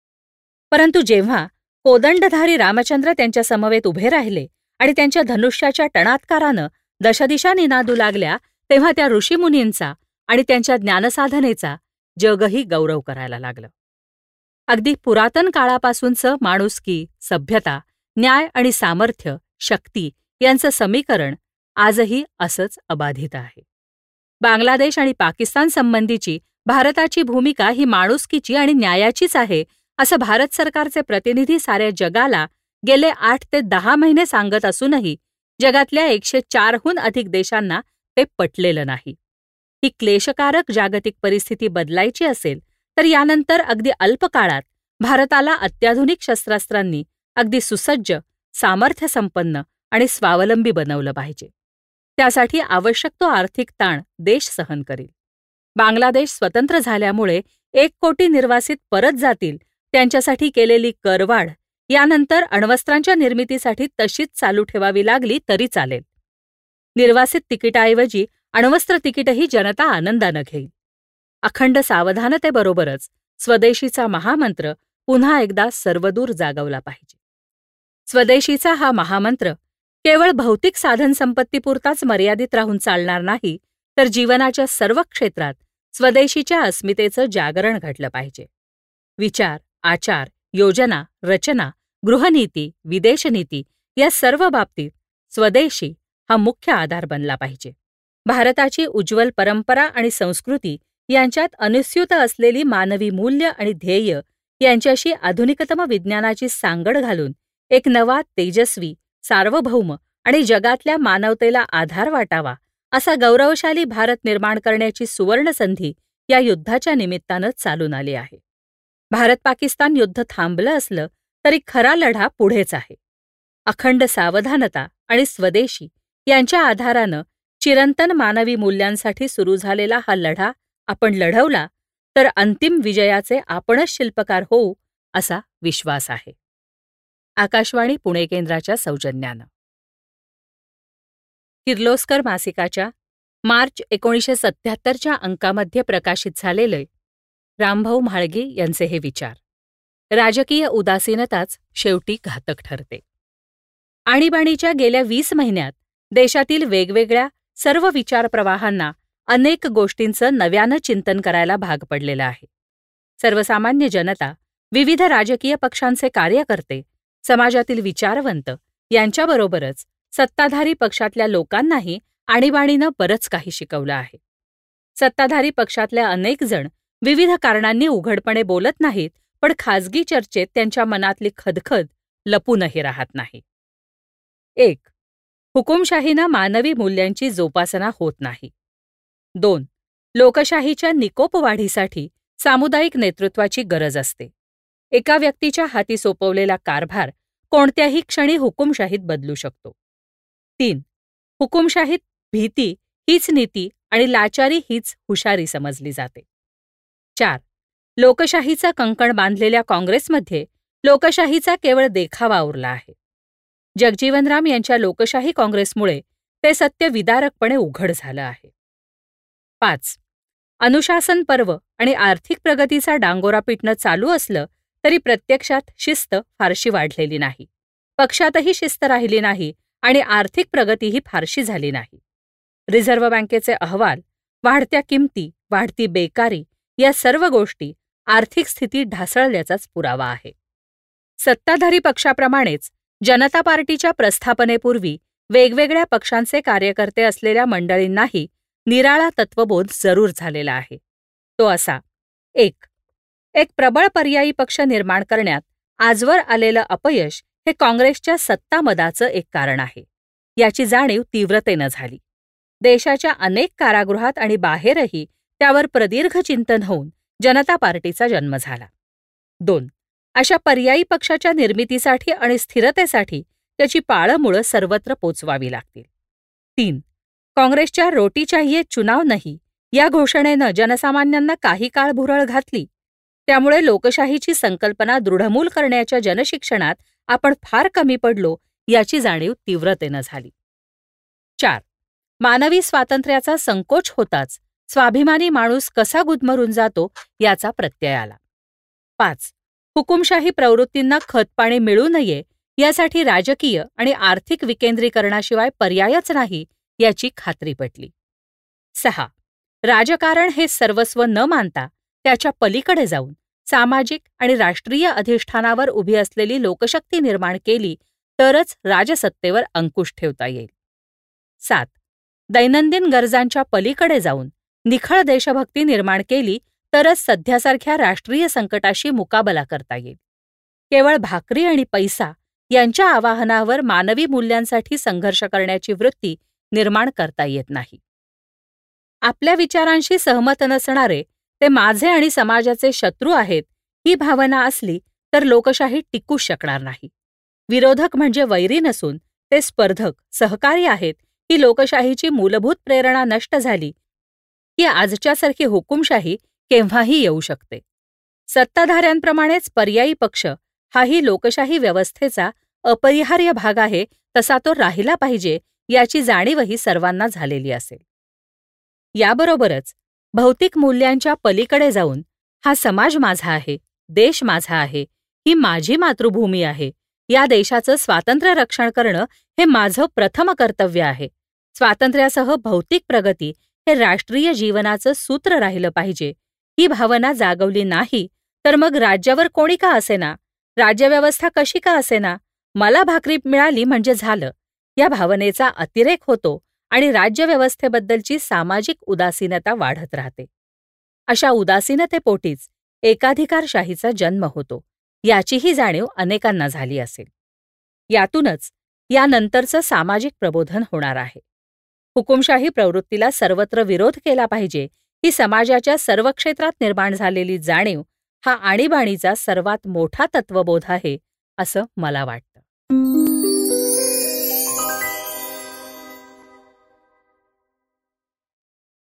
परंतु जेव्हा कोदंडधारी रामचंद्र त्यांच्या समवेत उभे राहिले आणि त्यांच्या धनुष्याच्या टणात्कारानं दशदिशा निनादू लागल्या, तेव्हा त्या ऋषीमुनींचा आणि त्यांच्या ज्ञानसाधनेचा जगही गौरव करायला लागलं. अगदी पुरातन काळापासूनचं माणुसकी, सभ्यता, न्याय आणि सामर्थ्य, शक्ती यांचं समीकरण आजही असंच अबाधित आहे. बांगलादेश आणि पाकिस्तान संबंधीची भारताची भूमिका ही माणुसकीची आणि न्यायाचीच आहे, असं भारत सरकारचे प्रतिनिधी साऱ्या जगाला गेले 8 ते 10 महिने सांगत असूनही जगातल्या 104हून अधिक देशांना ते पटलेलं नाही. ही क्लेशकारक जागतिक परिस्थिती बदलायची असेल तर यानंतर अगदी अल्प काळात भारताला अत्याधुनिक शस्त्रास्त्रांनी अगदी सुसज्ज, सामर्थ्यसंपन्न आणि स्वावलंबी बनवलं पाहिजे. त्यासाठी आवश्यक तो आर्थिक ताण देश सहन करेल. बांगलादेश स्वतंत्र झाल्यामुळे 1 कोटी निर्वासित परत जातील, त्यांच्यासाठी केलेली करवाढ यानंतर अण्वस्त्रांच्या निर्मितीसाठी तशीच चालू ठेवावी लागली तरी चालेल. निर्वासित तिकिटाऐवजी अण्वस्त्र तिकीटही जनता आनंदानं घेईल. अखंड सावधानतेबरोबरच स्वदेशीचा महामंत्र पुन्हा एकदा सर्वदूर जागवला पाहिजे. स्वदेशीचा हा महामंत्र केवळ भौतिक साधनसंपत्तीपुरताच मर्यादित राहून चालणार नाही, तर जीवनाच्या सर्व क्षेत्रात स्वदेशीच्या अस्मितेचं जागरण घडलं पाहिजे. विचार, आचार, योजना, रचना, गृहनीती, विदेशनीती या सर्व बाबतीत स्वदेशी हा मुख्य आधार बनला पाहिजे. भारताची उज्ज्वल परंपरा आणि संस्कृती यांच्यात अनुस्यूत असलेली मानवी मूल्य आणि ध्येय यांच्याशी आधुनिकतम विज्ञानाची सांगड घालून एक नवा, तेजस्वी, सार्वभौम आणि जगातल्या मानवतेला आधार वाटावा असा गौरवशाली भारत निर्माण करण्याची सुवर्णसंधी या युद्धाच्या निमित्तानं चालून आली आहे. भारत-पाकिस्तान युद्ध थांबलं असलं तरी खरा लढा पुढेच आहे. अखंड सावधानता आणि स्वदेशी यांच्या आधारानं चिरंतन मानवी मूल्यांसाठी सुरू झालेला हा लढा आपण लढवला तर अंतिम विजयाचे आपणच शिल्पकार होऊ असा विश्वास आहे. आकाशवाणी पुणे केंद्राच्या सौजन्यानं किर्लोस्कर मासिकाच्या मार्च 1977च्या अंकामध्ये प्रकाशित झालेले रामभाऊ म्हाळगी यांचे हे विचार. राजकीय उदासीनताच शेवटी घातक ठरते. आणीबाणीच्या गेल्या 20 महिन्यात देशातील वेगवेगळ्या सर्व विचारप्रवाहांना अनेक गोष्टींचं नव्यानं चिंतन करायला भाग पडलेलं आहे. सर्वसामान्य जनता, विविध राजकीय पक्षांचे कार्यकर्ते, समाजातील विचारवंत यांच्याबरोबरच सत्ताधारी पक्षातल्या लोकांनाही आणीबाणीनं बरंच काही शिकवलं आहे. सत्ताधारी पक्षातल्या अनेक जण विविध कारणांनी उघडपणे बोलत नाहीत, पण खाजगी चर्चेत त्यांच्या मनातली खदखद लपूनही राहत नाही. 1. हुकुमशाहीनं मानवी मूल्यांची जोपासना होत नाही. 2. लोकशाहीच्या निकोप वाढीसाठी सामुदायिक नेतृत्वाची गरज असते. एका व्यक्तीच्या हाती सोपवलेला कारभार कोणत्याही क्षणी हुकुमशाहीत बदलू शकतो. 3. हुकुमशाहीत भीती हीच नीती आणि लाचारी हीच हुशारी समजली जाते. 4. लोकशाहीचा कंकण बांधलेल्या काँग्रेसमध्ये लोकशाहीचा केवळ देखावा उरला आहे. जगजीवनराम यांच्या लोकशाही काँग्रेसमुळे ते सत्य विदारकपणे उघड झालं आहे. 5. अनुशासन पर्व आणि आर्थिक प्रगतीचा डांगोरा पिटणं चालू असलं तरी प्रत्यक्षात शिस्त फारशी वाढलेली नाही. पक्षातही शिस्त राहिली नाही आणि आर्थिक प्रगतीही फारशी झाली नाही. रिझर्व्ह बँकेचे अहवाल, वाढत्या किमती, वाढती बेकारी या सर्व गोष्टी आर्थिक स्थिती ढासळल्याचाच पुरावा आहे. सत्ताधारी पक्षाप्रमाणेच जनता पार्टीच्या प्रस्थापनेपूर्वी वेगवेगळ्या पक्षांचे कार्यकर्ते असलेल्या मंडळींनाही निराळा तत्वबोध जरूर झालेला आहे. तो असा: 1. एक प्रबळ पर्यायी पक्ष निर्माण करण्यात आजवर आलेलं अपयश हे काँग्रेसच्या सत्तामदाचं एक कारण आहे. याची जाणीव तीव्रतेनं झाली. देशाच्या अनेक कारागृहात आणि बाहेरही त्यावर प्रदीर्घ चिंतन होऊन जनता पार्टीचा जन्म झाला. 2. अशा पर्यायी पक्षाच्या निर्मितीसाठी आणि स्थिरतेसाठी त्याची पाळंमुळं सर्वत्र पोचवावी लागतील. 3. काँग्रेसच्या रोटी चाहिए चुनाव नाही या घोषणेनं जनसामान्यांना काही काळ भुरळ घातली. त्यामुळे लोकशाहीची संकल्पना दृढमूल करण्याच्या जनशिक्षणात आपण फार कमी पडलो याची जाणीव तीव्रतेनं झाली. 4. मानवी स्वातंत्र्याचा संकोच होताच स्वाभिमानी माणूस कसा गुदमरून जातो याचा प्रत्यय आला. 5. हुकुमशाही प्रवृत्तींना खतपाणी मिळू नये यासाठी राजकीय आणि आर्थिक विकेंद्रीकरणाशिवाय पर्यायच नाही याची खात्री पटली. 6. राजकारण हे सर्वस्व न मानता त्याच्या पलीकडे जाऊन सामाजिक आणि राष्ट्रीय अधिष्ठानावर उभी असलेली लोकशक्ती निर्माण केली तरच राजसत्तेवर अंकुश ठेवता येईल. 7. दैनंदिन गरजांच्या पलीकडे जाऊन निखळ देशभक्ती निर्माण केली तरच सध्यासारख्या राष्ट्रीय संकटाशी मुकाबला करता येईल. केवळ भाकरी आणि पैसा यांच्या आवाहनावर मानवी मूल्यांसाठी संघर्ष करण्याची वृत्ती निर्माण करता येत नाही. आपल्या विचारांशी सहमत नसणारे ते माझे आणि समाजाचे शत्रू आहेत ही भावना असली तर लोकशाही टिकूच शकणार नाही. विरोधक म्हणजे वैरी नसून ते स्पर्धक, सहकारी आहेत ही लोकशाहीची मूलभूत प्रेरणा नष्ट झाली की आजच्यासारखी हुकुमशाही केव्हाही येऊ शकते. सत्ताधाऱ्यांप्रमाणेच पर्यायी पक्ष हाही लोकशाही व्यवस्थेचा अपरिहार्य भाग आहे, तसा तो राहिला पाहिजे याची जाणीवही सर्वांना झालेली असेल. याबरोबरच भौतिक मूल्यांच्या पलीकडे जाऊन हा समाज माझा आहे, देश माझा आहे, ही माझी मातृभूमी आहे, या देशाचं स्वातंत्र्य रक्षण करणं हे माझं प्रथम कर्तव्य आहे. स्वातंत्र्यासह भौतिक प्रगती हे राष्ट्रीय जीवनाचं सूत्र राहिलं पाहिजे. ही भावना जागवली नाही तर मग राज्यावर कोणी का असेना, राज्यव्यवस्था कशी का असेना, मला भाकरी मिळाली म्हणजे झालं या भावनेचा अतिरेक होतो आणि राज्यव्यवस्थेबद्दलची सामाजिक उदासीनता वाढत राहते. अशा उदासीनतेपोटीच एकाधिकारशाहीचा जन्म होतो याचीही जाणीव अनेकांना झाली असेल. यातूनच यानंतरचं सामाजिक प्रबोधन होणार आहे. हुकुमशाही प्रवृत्तीला सर्वत्र विरोध केला पाहिजे, ही समाजाच्या सर्व क्षेत्रात निर्माण झालेली जाणीव हा आणीबाणीचा सर्वात मोठा तत्वबोध आहे, असं मला वाटतं.